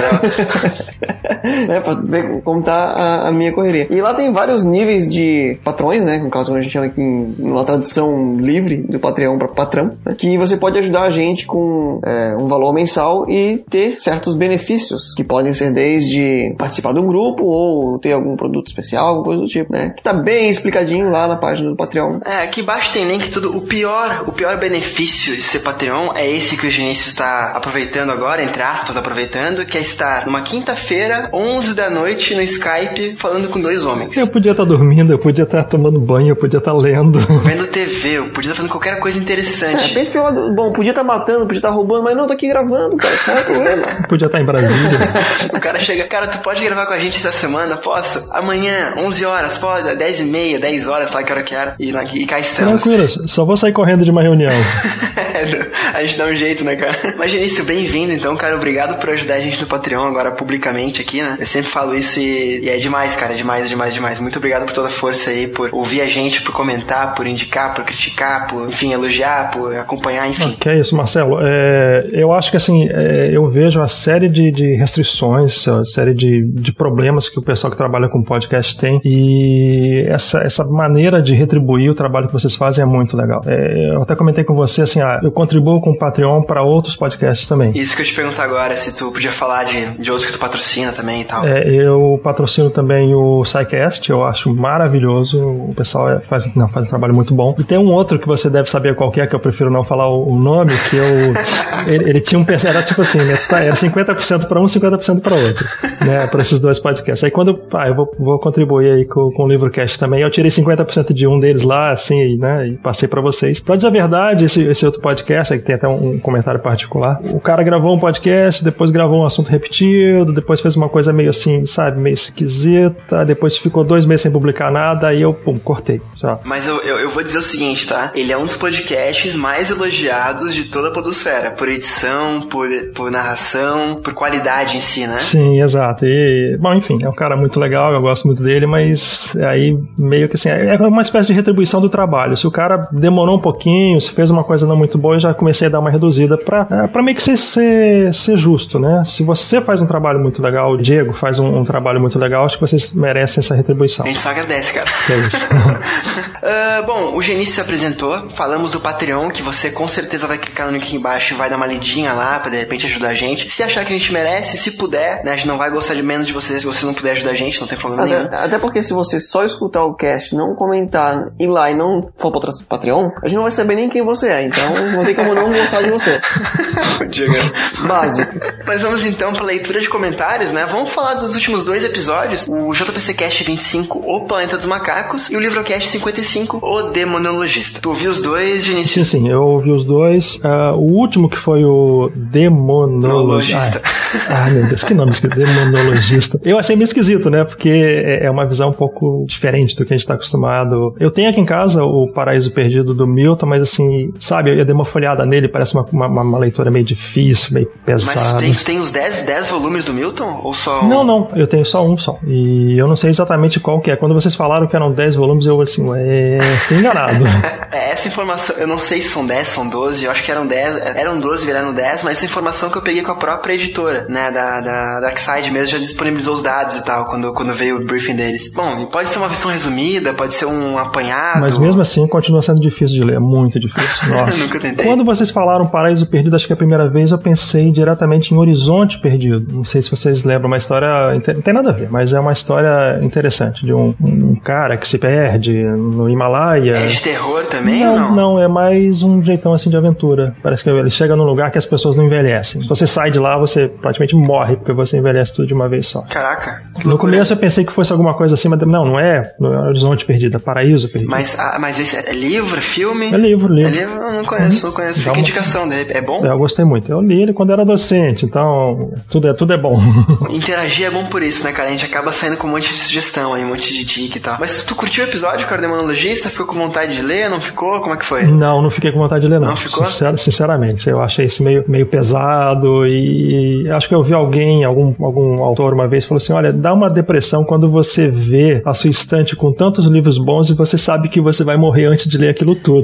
Speaker 1: né?
Speaker 4: É, pra ver como tá a, a minha correria. E lá tem vários níveis de patrões, né? No caso, quando a gente chama aqui em uma tradução livre do Patreon para patrão, né? Que você pode ajudar a gente com é, um valor mensal e ter certos benefícios, que podem ser desde participar de um grupo ou ter algum produto especial, alguma coisa do tipo, né? Que tá bem explicadinho lá na página do Patreon.
Speaker 1: É, aqui embaixo tem link tudo. O pior, o pior benefício de ser Patreon é esse que o Genício está aproveitando agora, entre aspas, aproveitando, que é estar numa quinta-feira, onze da noite, no Skype, falando com dois homens.
Speaker 6: Eu podia estar dormindo, eu podia estar tomando banho, eu podia estar lendo.
Speaker 1: Vendo T V, eu podia estar fazendo qualquer coisa interessante.
Speaker 4: É, pensa pelo lado bom, podia estar matando, podia estar roubando, mas não, tá aqui gravando, cara, qual é o problema?
Speaker 6: Podia estar em Brasília.
Speaker 1: O cara chega, cara, tu pode gravar com a gente essa semana? Posso? Amanhã, onze horas, pode? dez e meia, dez horas, lá que hora que era. E, lá, e cá estamos.
Speaker 6: Tranquilo, só vou sair correndo de uma reunião.
Speaker 1: A gente dá um jeito, né, cara? Mas, Genício, bem-vindo, então, cara, obrigado por ajudar a gente no Patreon agora publicamente aqui, né? Eu sempre falo isso e, e é demais, cara, demais, demais, demais. Muito obrigado por toda a força aí, por ouvir a gente, por comentar, por indicar, por criticar, por, enfim, elogiar, por acompanhar, enfim.
Speaker 6: Que é isso, Marcelo. É, eu acho que, assim, é, eu vejo a série de, de restrições, a série de, de problemas que o pessoal que trabalha com podcast tem e essa, essa maneira de retribuir o trabalho que vocês fazem é muito legal. É, eu até comentei com você, assim, ah, eu contribuo com o Patreon para outros podcasts também.
Speaker 1: Isso que eu te perguntar agora, se tu podia falar de, de outros que tu patrocina também e tal.
Speaker 6: É, eu patrocino também o SciCast, eu acho maravilhoso, o pessoal faz, não, faz um trabalho muito bom. E tem um outro que você deve saber qual que é, que eu prefiro não falar o, o nome, que eu, ele, ele tinha um, era tipo assim, era cinquenta por cento para um, cinquenta por cento para outro, né, para esses dois podcasts. Aí quando, ah, eu vou, vou contribuir aí com, com o Livrocast também, eu tirei cinquenta por cento de um deles lá, assim, né, e passei para vocês. Pra dizer a verdade, esse, esse outro podcast, aí que tem até um, um comentário particular, o cara gravou um podcast, depois gravou um assunto repetido, depois fez uma uma coisa meio assim, sabe, meio esquisita, depois ficou dois meses sem publicar nada, aí eu, pum, cortei. Só.
Speaker 1: Mas eu, eu, eu vou dizer o seguinte, tá? Ele é um dos podcasts mais elogiados de toda a podosfera, por edição, por, por narração, por qualidade em si, né?
Speaker 6: Sim, exato. E, bom, enfim, é um cara muito legal, eu gosto muito dele, mas aí meio que assim, é uma espécie de retribuição do trabalho. Se o cara demorou um pouquinho, se fez uma coisa não muito boa, eu já comecei a dar uma reduzida pra, é, pra meio que ser, ser, ser justo, né? Se você faz um trabalho muito legal, o Diego faz um, um trabalho muito legal, acho que vocês merecem essa retribuição.
Speaker 1: A gente só agradece, cara.
Speaker 6: É isso.
Speaker 1: uh, bom, o Genício se apresentou, falamos do Patreon, que você com certeza vai clicar no link aqui embaixo e vai dar uma lidinha lá pra de repente ajudar a gente. Se achar que a gente merece, se puder, né? A gente não vai gostar de menos de você se você não puder ajudar a gente, não tem problema
Speaker 4: até,
Speaker 1: nenhum.
Speaker 4: Até porque se você só escutar o cast, não comentar, ir lá e não for para o Patreon, a gente não vai saber nem quem você é, então não tem como não gostar de você.
Speaker 1: Diego.
Speaker 4: Básico.
Speaker 1: Mas vamos então pra leitura de comentários, né? Vamos falar dos últimos dois episódios, o J P C Cast vinte e cinco, O Planeta dos Macacos, e o Livrocast cinquenta e cinco, O Demonologista. Tu ouviu os dois, Genício?
Speaker 6: Sim, sim, eu ouvi os dois. Uh, o último que foi o Demonologista. Ai, meu Deus, que nome esquisito, Demonologista. Eu achei meio esquisito, né? Porque é uma visão um pouco diferente do que a gente tá acostumado. Eu tenho aqui em casa o Paraíso Perdido do Milton, mas assim, sabe, eu dei uma folhada nele, parece uma, uma, uma leitura meio difícil, meio pesada.
Speaker 1: Mas tu tem, tu tem os dez volumes do Milton? Ou só um?
Speaker 6: Não, não, eu tenho só um só. E eu não sei exatamente qual que é. Quando vocês falaram que eram dez volumes, eu assim, ué, fui enganado.
Speaker 1: É, essa informação, eu não sei se são dez, são doze, eu acho que eram dez, eram doze, viraram dez, mas essa informação que eu peguei com a própria editora, né, da, da Darkside mesmo, já disponibilizou os dados e tal, quando, quando veio o briefing deles. Bom, pode ser uma versão resumida, pode ser um apanhado.
Speaker 6: Mas mesmo assim, continua sendo difícil de ler, muito difícil. Nossa.
Speaker 1: Nunca tentei.
Speaker 6: Quando vocês falaram Paraíso Perdido, acho que a primeira vez eu pensei diretamente em Horizonte Perdido. Não sei se vocês lembram, uma história, não tem nada a ver, mas é uma história interessante, de um, um cara que se perde no Himalaia.
Speaker 1: É de terror também,
Speaker 6: não,
Speaker 1: ou não?
Speaker 6: Não, é mais um jeitão assim de aventura. Parece que ele chega num lugar que as pessoas não envelhecem. Se você sai de lá, você praticamente morre, porque você envelhece tudo de uma vez só.
Speaker 1: Caraca.
Speaker 6: No começo eu pensei que fosse alguma coisa assim, mas não, não é, não é Horizonte Perdido, é Paraíso Perdido.
Speaker 1: Mas, ah, mas esse é livro, filme?
Speaker 6: É livro, livro.
Speaker 1: É livro? Eu não conheço, não conheço. Fica a indicação dele. É bom?
Speaker 6: É, eu gostei muito. Eu li ele quando era docente, então tudo é, tudo é bom.
Speaker 1: Interagir é bom por isso, né, cara? A gente acaba saindo com um monte de sugestão aí, um monte de dica e tal. Mas tu curtiu o episódio, cara, Demonologista? Ficou com vontade de ler? Não ficou? Como é que foi?
Speaker 6: Não, não fiquei com vontade de ler, não.
Speaker 1: Não ficou?
Speaker 6: Sincer, sinceramente, eu achei isso meio, meio pesado e acho que eu vi alguém, algum, algum autor uma vez, falou assim, olha, dá uma depressão quando você vê a sua estante com tantos livros bons e você sabe que você vai morrer antes de ler aquilo tudo.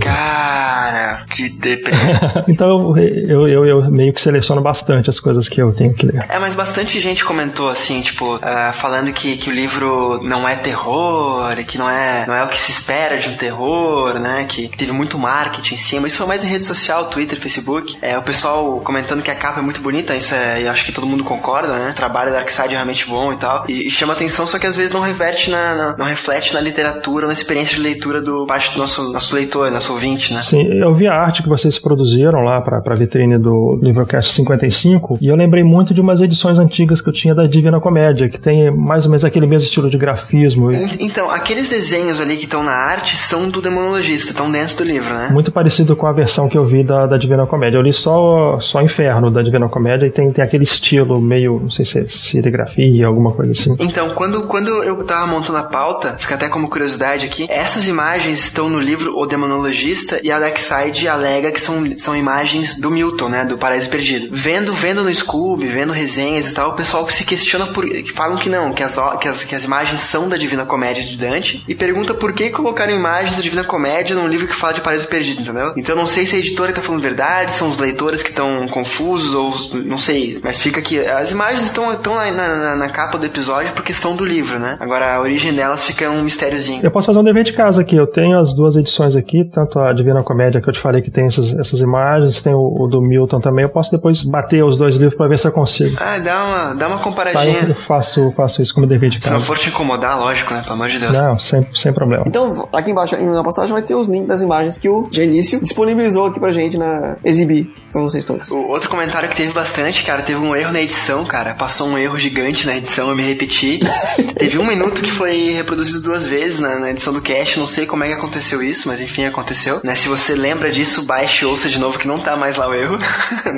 Speaker 1: Cara, que depressão.
Speaker 6: Então eu, eu, eu meio que seleciono bastante as coisas que eu tenho que ler.
Speaker 1: É, mas bastante gente comentou assim, tipo, uh, falando que, que o livro não é terror, que não é, não é o que se espera de um terror, né? Que teve muito marketing em cima. Isso foi mais em rede social, Twitter, Facebook. É, o pessoal comentando que a capa é muito bonita, isso é, eu acho que todo mundo concorda, né? O trabalho da Darkside é realmente bom e tal. E, e chama atenção, só que às vezes não reverte na, na, não reflete na literatura, na experiência de leitura do parte do nosso, nosso leitor, nosso ouvinte, né?
Speaker 6: Sim, eu vi a arte que vocês produziram lá pra, pra vitrine do Livrocast cinquenta e cinco e eu lembrei muito de umas edições antigas que eu tinha da Divina Comédia, que tem mais ou menos aquele mesmo estilo de grafismo.
Speaker 1: Então, aqueles desenhos ali que estão na arte são do Demonologista, estão dentro do livro, né?
Speaker 6: Muito parecido com a versão que eu vi da, da Divina Comédia. Eu li só, só Inferno da Divina Comédia e tem, tem aquele estilo meio, não sei se é serigrafia, alguma coisa assim.
Speaker 1: Então, quando, quando eu tava montando a pauta, fica até como curiosidade aqui, essas imagens estão no livro O Demonologista e a Darkside alega que são, são imagens do Milton, né? Do Paraíso Perdido. Vendo, vendo no Scooby, vendo resenhas e tal, o pessoal se questiona por... falam que não, que as, que as, que as imagens são da Divina Comédia de Dante e pergunta por que colocaram imagens da Divina Comédia num livro que fala de Paraíso Perdido, entendeu? Então não sei se a editora tá falando verdade, são os leitores que estão confusos ou não sei, mas fica que as imagens estão, estão na, na, na capa do episódio porque são do livro, né? Agora a origem delas fica um mistériozinho.
Speaker 6: Eu posso fazer um dever de casa aqui, eu tenho as duas edições aqui, tanto a Divina Comédia que eu te falei que tem essas, essas imagens, tem o, o do Milton também, eu posso depois bater os dois livros pra ver se eu consigo.
Speaker 1: Ah, dá uma, dá uma
Speaker 6: Tá,
Speaker 1: comparadinha.
Speaker 6: eu faço, faço isso como dever de casa.
Speaker 1: Se não for te incomodar, lógico, né? Pelo amor de Deus.
Speaker 6: Não, sem, sem problema.
Speaker 4: Então, aqui embaixo, na postagem, vai ter os links das imagens que o Genício disponibilizou aqui pra gente na exibir pra vocês todos.
Speaker 1: O outro comentário que teve bastante, cara, teve um erro na edição, cara. Passou um erro gigante na edição, eu me repeti. Teve um minuto que foi reproduzido duas vezes na, na edição do cast. Não sei como é que aconteceu isso, mas enfim, aconteceu. Né? Se você lembra disso, disso, baixe e ouça de novo que não tá mais lá o erro. não,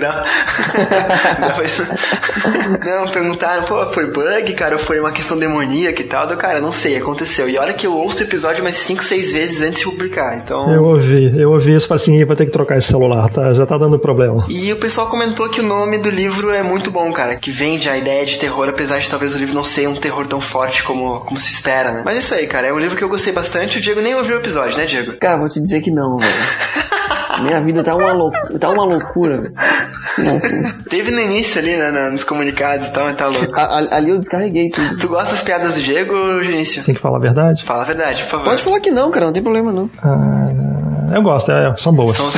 Speaker 1: não, perguntaram, pô, foi bug, cara, ou foi uma questão demoníaca e tal? Eu, cara, não sei, aconteceu. E olha que eu ouço o episódio mais cinco, seis vezes antes de publicar, então...
Speaker 6: Eu ouvi, eu ouvi isso e falei assim, vai ter que trocar esse celular, tá? Já tá dando problema.
Speaker 1: E o pessoal comentou que o nome do livro é muito bom, cara, que vende a ideia de terror, apesar de talvez o livro não ser um terror tão forte como, como se espera, né? Mas é isso aí, cara, é um livro que eu gostei bastante. O Diego nem ouviu o episódio, né, Diego?
Speaker 4: Cara, vou te dizer que não, velho. Minha vida tá uma, lou... tá uma loucura, velho.
Speaker 1: Teve no início ali, né, nos comunicados e tal, mas tá louco.
Speaker 4: A, a, ali eu descarreguei tudo.
Speaker 1: Tu gosta das piadas do Diego, Genício?
Speaker 6: Tem que falar a verdade?
Speaker 1: Fala a verdade, por favor.
Speaker 4: Pode falar que não, cara, não tem problema não.
Speaker 6: Ah, eu gosto, é, são boas. São...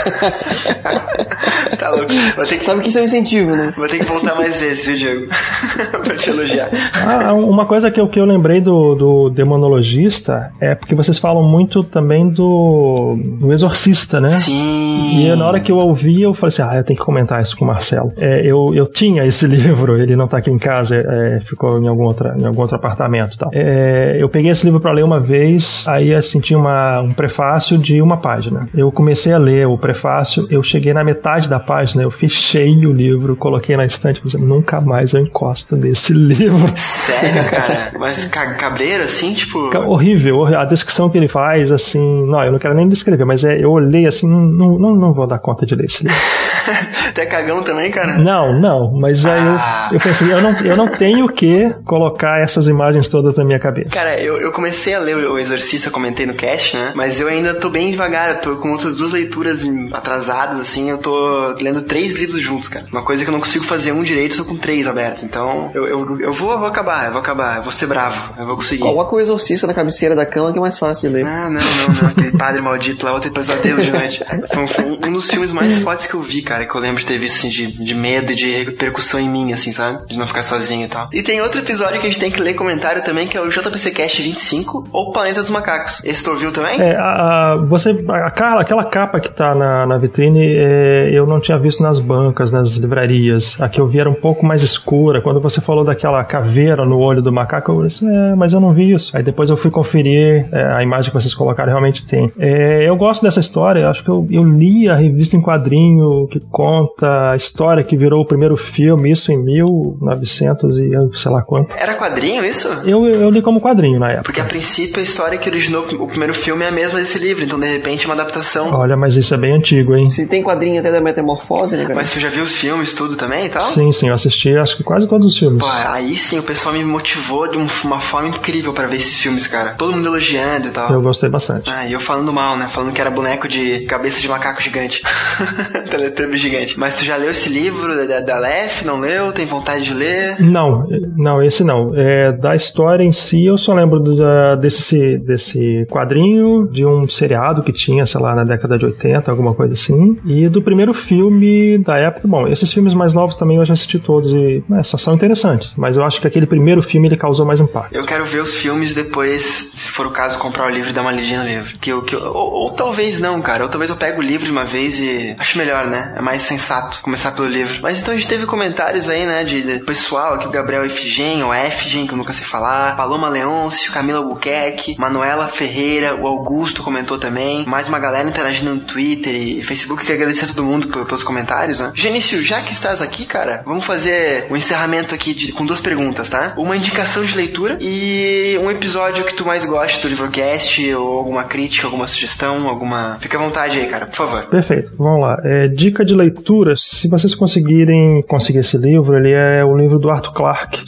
Speaker 1: Tá louco. Vou ter que...
Speaker 4: Sabe que isso é um incentivo, né?
Speaker 1: Vou ter que voltar mais vezes, viu, Diego? Pra te elogiar.
Speaker 6: Ah, uma coisa que eu, que eu lembrei do, do Demonologista é porque vocês falam muito também do, do Exorcista, né?
Speaker 1: Sim.
Speaker 6: E na hora que eu ouvi, eu falei assim, ah, eu tenho que comentar isso com o Marcelo. É, eu, eu tinha esse livro, ele não tá aqui em casa, é, ficou em algum, outra, em algum outro apartamento e tal. É, eu peguei esse livro pra ler uma vez, aí assim, tinha uma, um prefácio de uma página. Eu comecei a ler o prefácio, eu cheguei na metade da página, eu fechei o livro, coloquei na estante e falei, nunca mais eu encosto nesse livro.
Speaker 1: Sério, cara? Mas cabreiro, assim, tipo...
Speaker 6: Horrível, a descrição que ele faz, assim... Não, eu não quero nem descrever, mas é, eu olhei assim, não, não, não vou dar conta de ler esse livro.
Speaker 1: Até cagão também, cara?
Speaker 6: Não, não, mas aí
Speaker 1: ah.
Speaker 6: eu, eu pensei, eu não, eu não tenho que colocar essas imagens todas na minha cabeça.
Speaker 1: Cara, eu, eu comecei a ler o Exorcista, comentei no cast, né? Mas eu ainda tô bem devagar, eu tô com outras duas leituras atrasadas, assim, eu tô lendo três livros juntos, cara. Uma coisa que eu não consigo fazer um direito, eu tô com três abertos. Então, eu, eu, eu, vou, eu vou acabar, eu vou acabar, eu vou ser bravo, eu vou conseguir.
Speaker 4: Coloca o Exorcista na cabeceira da cama que é mais fácil de ler.
Speaker 1: Ah, não, não, não, aquele padre maldito lá, vou ter pesadelo de noite. Foi, foi um, um dos filmes mais fortes que eu vi, cara, que eu lembro de ter visto, assim, de, de medo e de repercussão em mim, assim, sabe? De não ficar sozinho e tal. E tem outro episódio que a gente tem que ler comentário também, que é o J P C Cast vinte e cinco, ou Planeta dos Macacos. Esse tu ouviu também?
Speaker 6: É, a, a, você, a, a, aquela capa que tá na, na vitrine, é, eu não tinha visto nas bancas, nas livrarias. A que eu vi era um pouco mais escura. Quando você falou daquela caveira no olho do macaco, eu disse, é, mas eu não vi isso. Aí depois eu fui conferir, é, a imagem que vocês colocaram realmente tem. É, eu gosto dessa história, eu acho que eu, eu li a revista em quadrinho que conta a história que virou o primeiro filme, isso em mil e novecentos e sei lá quanto.
Speaker 1: Era quadrinho isso?
Speaker 6: Eu, eu li como quadrinho na época.
Speaker 1: Porque a princípio a história que originou o primeiro filme é a mesma desse livro, então de repente é uma adaptação.
Speaker 6: Olha, mas isso é bem antigo, hein?
Speaker 4: Se tem quadrinho até da Metamorfose, né, cara?
Speaker 1: Mas tu já viu os filmes, tudo também e tal?
Speaker 6: Sim, sim, eu assisti acho que quase todos os filmes.
Speaker 1: Pô, aí sim o pessoal me motivou de uma forma incrível pra ver esses filmes, cara. Todo mundo elogiando e tal.
Speaker 6: Eu gostei bastante.
Speaker 1: Ah, e eu falando mal, né? Falando que era boneco de cabeça de macaco gigante. Teletubby gigante. Mas tu já leu esse livro da, da Lef? Não leu? Tem vontade de ler?
Speaker 6: Não, não, esse não. É, da história em si, eu só lembro do, da, desse, desse quadrinho, de um seriado que tinha, sei lá, na década de oitenta, alguma coisa assim. E do primeiro filme da época. Bom, esses filmes mais novos também eu já assisti todos e é, são interessantes. Mas eu acho que aquele primeiro filme ele causou mais impacto.
Speaker 1: Eu quero ver os filmes depois, se for o caso, comprar o livro e dar uma lidinha no livro. Que eu, que eu, ou, ou talvez não, cara. Ou talvez eu pego o livro de uma vez e acho melhor, né? É mais sensato começar pelo livro. Mas então a gente teve comentários aí, né? De, de pessoal aqui, o Gabriel Efigem, ou Efigem, que eu nunca sei falar. Paloma Leôncio, Camila Albuquerque, Manuela Ferreira, o Augusto comentou também. Mais uma galera interagindo no Twitter e Facebook. Quero agradecer a todo mundo pelos comentários, né? Genício, já que estás aqui, cara, vamos fazer um encerramento aqui de, com duas perguntas, tá? Uma indicação de leitura e um episódio que tu mais gosta do Livrocast, ou alguma crítica, alguma sugestão, alguma... Fica à vontade aí, cara, por favor.
Speaker 6: Perfeito, vamos lá. É, dica de leitura, se vocês conseguirem conseguir esse livro, ele é o livro do Arthur Clarke,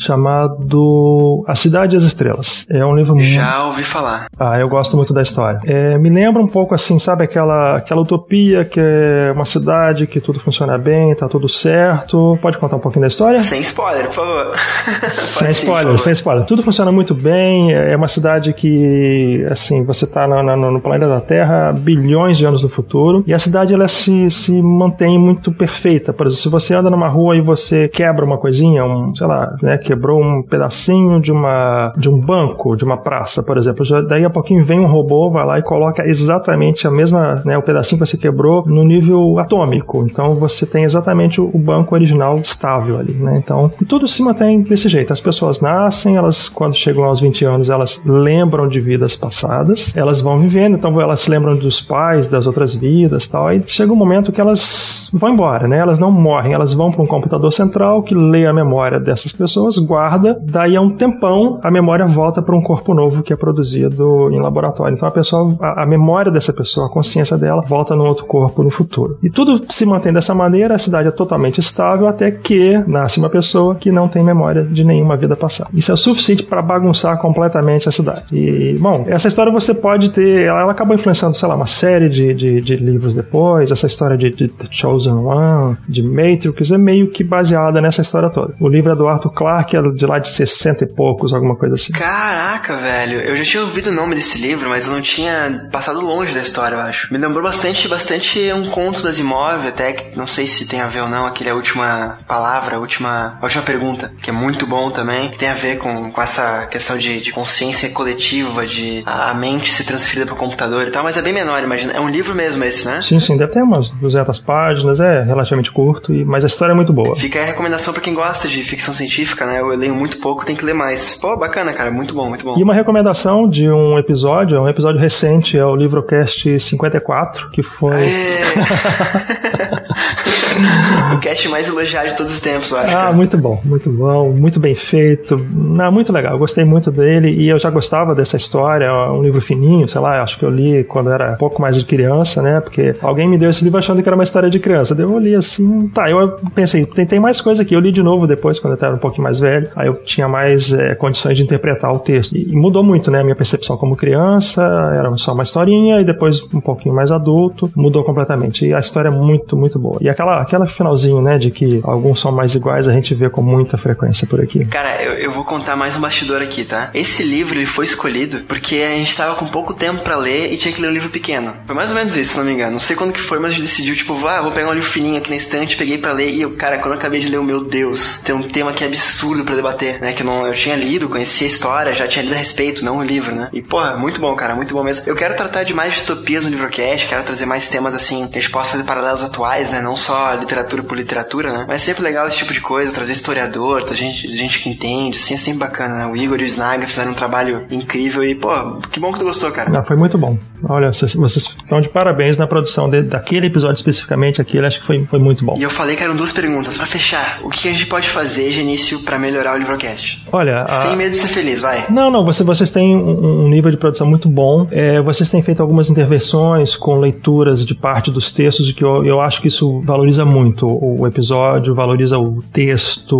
Speaker 6: chamado A Cidade e as Estrelas. É um livro muito...
Speaker 1: Já ouvi falar.
Speaker 6: Ah, eu gosto muito da história. É, me lembra um pouco assim, sabe, aquela, aquela utopia que é uma cidade que tudo funciona bem, tá tudo certo. Pode contar um pouquinho da história?
Speaker 1: Sem spoiler, por favor.
Speaker 6: Sem spoiler, sem spoiler. Tudo funciona muito bem, é uma cidade que, assim, você tá no, no, no planeta da Terra há bilhões de anos no futuro, e a cidade, ela se, se mantém muito perfeita. Por exemplo, se você anda numa rua e você quebra uma coisinha, um, sei lá, né, quebrou um pedacinho de uma de um banco, de uma praça, por exemplo, já, daí a pouquinho vem um robô, vai lá e coloca exatamente a mesma, né, o pedacinho que você quebrou no nível atômico. Então você tem exatamente o, o banco original estável ali, né? Então tudo se mantém desse jeito. As pessoas nascem, elas quando chegam aos vinte anos, elas lembram de vidas passadas, elas vão vivendo, então elas se lembram dos pais, das outras vidas, tal. Aí chega um momento que elas vão embora, né? Elas não morrem, elas vão para um computador central que lê a memória dessas pessoas, guarda, daí a um tempão a memória volta para um corpo novo que é produzido em laboratório. Então a pessoa, a, a memória dessa pessoa, a consciência dela volta num outro corpo no futuro. E tudo se mantém dessa maneira, a cidade é totalmente estável até que nasce uma pessoa que não tem memória de nenhuma vida passada. Isso é o suficiente para bagunçar completamente a cidade. E, bom, essa história você pode ter, ela, ela acabou influenciando, sei lá, uma série de, de, de livros depois, essa história de, de The Chosen One, de Matrix, é meio que baseada nessa história toda. O livro é do Arthur Clarke, é de lá de sessenta e poucos, alguma coisa assim.
Speaker 1: Caraca, velho, eu já tinha ouvido o nome desse livro, mas eu não tinha passado longe da história, eu acho. Me lembrou bastante, bastante um conto das Asimov, até que não sei se tem a ver ou não, aquele é a última palavra, a última, a última pergunta, que é muito bom também, que tem a ver com, com essa questão de, de consciência coletiva, de a, a mente ser transferida pro computador e tal, mas é bem menor, imagina. É um livro mesmo esse, né?
Speaker 6: Sim, sim, deve ter umas duzentas páginas, é relativamente curto, e, mas a história é muito boa.
Speaker 1: Fica aí a recomendação pra quem gosta de ficção científica, né? Eu leio muito pouco, tem que ler mais. Pô, bacana, cara, muito bom, muito bom.
Speaker 6: E uma recomendação de um episódio, um episódio recente, é o Livrocast cinquenta e quatro, que foi...
Speaker 1: O cast mais elogiado de todos os tempos, eu acho.
Speaker 6: Ah,
Speaker 1: cara.
Speaker 6: muito bom, muito bom, muito bem feito. Ah, muito legal, eu gostei muito dele e eu já gostava dessa história, um livro fininho, sei lá, acho que eu li quando era um pouco mais de criança, né? Porque alguém me deu esse livro achando que era uma história de criança. Daí eu li assim, tá, eu pensei, tem, tem mais coisa aqui. Eu li de novo depois, quando eu era um pouquinho mais velho, aí eu tinha mais é, condições de interpretar o texto. E mudou muito, né? A minha percepção como criança, era só uma historinha, e depois um pouquinho mais adulto, mudou completamente. E a história é muito, muito boa. E aquela, aquela finalzinho, né, de que alguns são mais iguais, a gente vê com muita frequência por aqui.
Speaker 1: Cara, eu, eu vou contar mais um bastidor aqui, tá? Esse livro, ele foi escolhido porque a gente tava com pouco tempo pra ler e tinha que ler um livro pequeno. Foi mais ou menos isso, se não me engano. Não sei quando que foi, mas a gente decidiu, tipo, ah, vou pegar um livro fininho aqui na estante, peguei pra ler, e eu, cara, quando eu acabei de ler, o meu Deus, tem um tema que é absurdo pra debater, né? Que eu, não, eu tinha lido, conhecia a história, já tinha lido a respeito, não o livro, né? E, porra, muito bom, cara, muito bom mesmo. Eu quero tratar de mais distopias no Livrocast, quero trazer mais temas, assim, que a gente possa fazer paralelos atuais, né? Não só literatura por literatura, né? Mas é sempre legal esse tipo de coisa, trazer historiador, trazer gente, gente que entende, assim, é sempre bacana, né? O Igor e o Snaga fizeram um trabalho incrível e, pô, que bom que tu gostou, cara.
Speaker 6: Não, foi muito bom. Olha, vocês, vocês estão de parabéns na produção de, daquele episódio especificamente, aquele, acho que foi, foi muito bom.
Speaker 1: E eu falei que eram duas perguntas, pra fechar. O que a gente pode fazer, Genício, pra melhorar o Livrocast?
Speaker 6: Olha... A...
Speaker 1: Sem medo de ser feliz, vai.
Speaker 6: Não, não, você, vocês têm um, um nível de produção muito bom, é, vocês têm feito algumas intervenções com leituras de parte dos textos, que eu, eu acho que isso valoriza muito o episódio, valoriza o texto,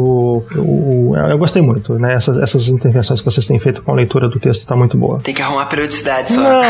Speaker 6: o, o, eu gostei muito, né? Essas, essas intervenções que vocês têm feito com a leitura do texto tá muito boa.
Speaker 1: Tem que arrumar periodicidade só.
Speaker 6: Não!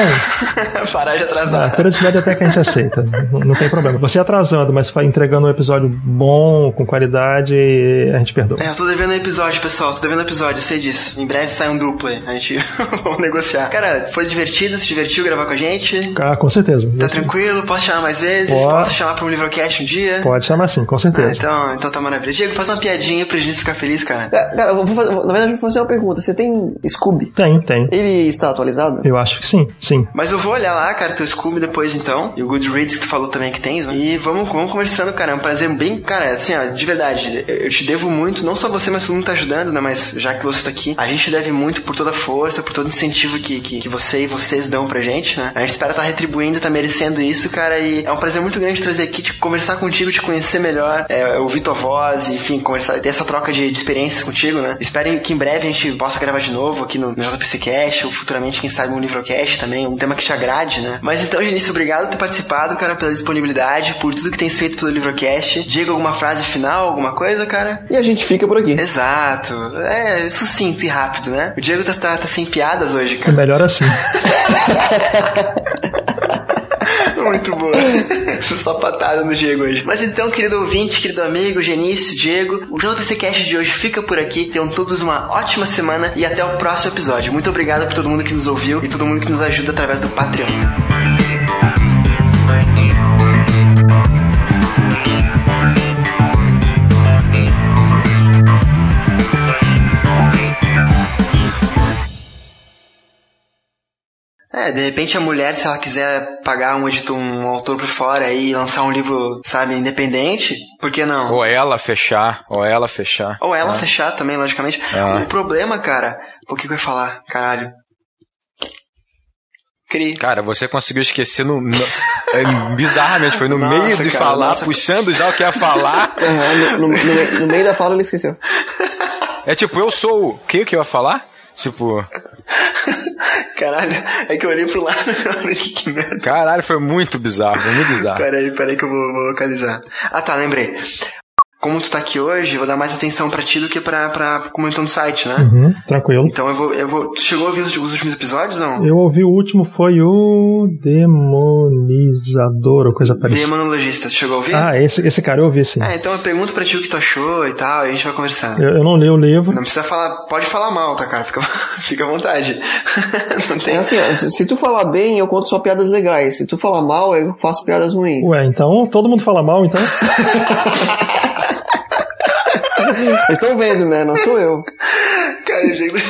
Speaker 1: Parar de atrasar.
Speaker 6: A periodicidade até que a gente aceita, não, não tem problema. Você atrasando, mas entregando um episódio bom, com qualidade, a gente perdoa.
Speaker 1: É, eu tô devendo um episódio, pessoal, tô devendo um episódio, eu sei disso. Em breve sai um duplo aí, a gente vamos negociar. Cara, foi divertido, se divertiu gravar com a gente?
Speaker 6: Ah, com certeza.
Speaker 1: Tá tranquilo? Posso chamar mais vezes?
Speaker 6: Pode.
Speaker 1: Posso chamar pra um Livrocast um dia?
Speaker 6: Pode chamar sim, com certeza.
Speaker 1: Ah, então, então tá maravilha. Diego, faz uma piadinha pra gente ficar feliz, cara.
Speaker 4: Cara, eu vou fazer, na verdade, eu vou fazer uma pergunta. Você tem Scooby?
Speaker 6: Tem, tem.
Speaker 4: Ele está atualizado?
Speaker 6: Eu acho que sim, sim.
Speaker 1: Mas eu vou olhar lá, cara, teu Scooby depois então. E o Goodreads que tu falou também que tens, né? E vamos, vamos conversando, cara. É um prazer bem, cara, assim, ó, de verdade. Eu te devo muito, não só você, mas todo mundo tá ajudando, né? Mas já que você tá aqui, a gente deve muito por toda a força, por todo o incentivo que, que, que você e vocês dão pra gente, né? A gente espera tá retribuindo, tá merecendo isso, cara. E é um prazer muito grande trazer aqui, te conversar contigo, te conhecer melhor, é, ouvir tua voz, e, enfim, conversar, ter essa troca de, de experiências contigo, né? Espero que em breve a gente possa gravar de novo aqui no, no J P C Cast, ou futuramente, quem sabe, um Livrocast também, um tema que te agrade, né? Mas então, Genício, obrigado por ter participado, cara, pela disponibilidade, por tudo que tens feito pelo Livrocast. Diego, alguma frase final, alguma coisa, cara?
Speaker 4: E a gente fica por aqui.
Speaker 1: Exato. É sucinto e rápido, né? O Diego tá, tá, tá sem piadas hoje,
Speaker 6: É
Speaker 1: cara.
Speaker 6: melhor assim.
Speaker 1: Muito boa. Só patada no Diego hoje. Mas então, querido ouvinte, querido amigo, Genício, Diego, o J P C Cast de hoje fica por aqui. Tenham todos uma ótima semana e até o próximo episódio. Muito obrigado por todo mundo que nos ouviu e todo mundo que nos ajuda através do Patreon. É, de repente a mulher, se ela quiser pagar um editor, um autor por fora e lançar um livro, sabe, independente, por que não?
Speaker 3: Ou ela fechar, ou ela fechar.
Speaker 1: Ou ela
Speaker 3: é.
Speaker 1: fechar também, logicamente.
Speaker 3: É.
Speaker 1: O problema, cara, o que que eu ia falar? Caralho. Cri.
Speaker 3: Cara, você conseguiu esquecer no... no é, bizarramente, foi no
Speaker 1: Nossa,
Speaker 3: meio de
Speaker 1: cara,
Speaker 3: falar,
Speaker 1: nossa.
Speaker 3: puxando já o que ia falar.
Speaker 4: Uhum, no, no, no, no meio da fala ele esqueceu.
Speaker 3: É tipo, eu sou o... que que eu ia falar? Tipo...
Speaker 1: Caralho, é que eu olhei pro lado e falei, que merda.
Speaker 3: Caralho, foi muito bizarro, foi muito bizarro.
Speaker 1: Peraí, peraí que eu vou, vou localizar. Ah tá, lembrei. Como tu tá aqui hoje, eu vou dar mais atenção pra ti do que pra, pra como eu tô no site, né?
Speaker 6: Uhum, tranquilo.
Speaker 1: Então eu vou, eu vou... Tu chegou a ouvir os, os últimos episódios, não?
Speaker 6: Eu ouvi o último, foi o Demonizador, ou coisa parecida.
Speaker 1: Demonologista, tu chegou a ouvir?
Speaker 6: Ah, esse, esse cara eu ouvi, sim.
Speaker 1: É, então eu pergunto pra ti o que tu achou e tal, e a gente vai conversando.
Speaker 6: Eu, eu não li o livro.
Speaker 1: Não precisa falar, pode falar mal, tá, cara? Fica, fica à vontade. Não tem...
Speaker 4: É assim, ó, se, se tu falar bem, eu conto só piadas legais. Se tu falar mal, eu faço piadas ruins.
Speaker 6: Ué, então todo mundo fala mal, então?
Speaker 4: Vocês estão vendo, né? Não sou eu.
Speaker 1: Cara, o Diego...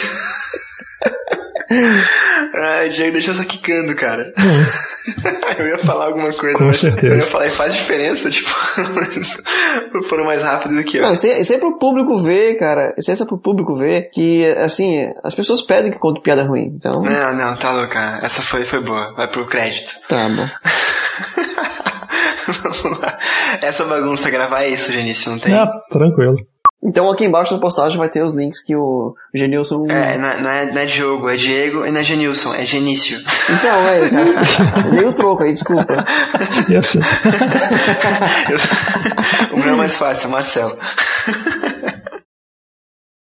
Speaker 1: Ai, o Diego deixa só quicando, cara. Eu ia falar alguma coisa,
Speaker 6: Com
Speaker 1: mas
Speaker 6: certeza.
Speaker 1: eu ia falar e faz diferença, tipo, foram mais rápido do que eu.
Speaker 4: Não, isso é, isso é pro público ver, cara. Isso é pro público ver que, assim, as pessoas pedem que conte piada ruim. Então,
Speaker 1: Não, não, tá louco, cara. Essa foi, foi boa. Vai pro crédito.
Speaker 4: tá bom.
Speaker 1: Vamos lá. Essa bagunça, gravar isso, Genício, não tem?
Speaker 6: Ah, tranquilo.
Speaker 4: Então aqui embaixo na postagem vai ter os links que o Genilson...
Speaker 1: É, não, não é, não é Diogo, é Diego e não é Genilson, é Genício.
Speaker 4: Então, é, cara. Eu dei o troco aí, desculpa.
Speaker 6: Isso.
Speaker 1: Eu- o meu é mais fácil, Marcelo.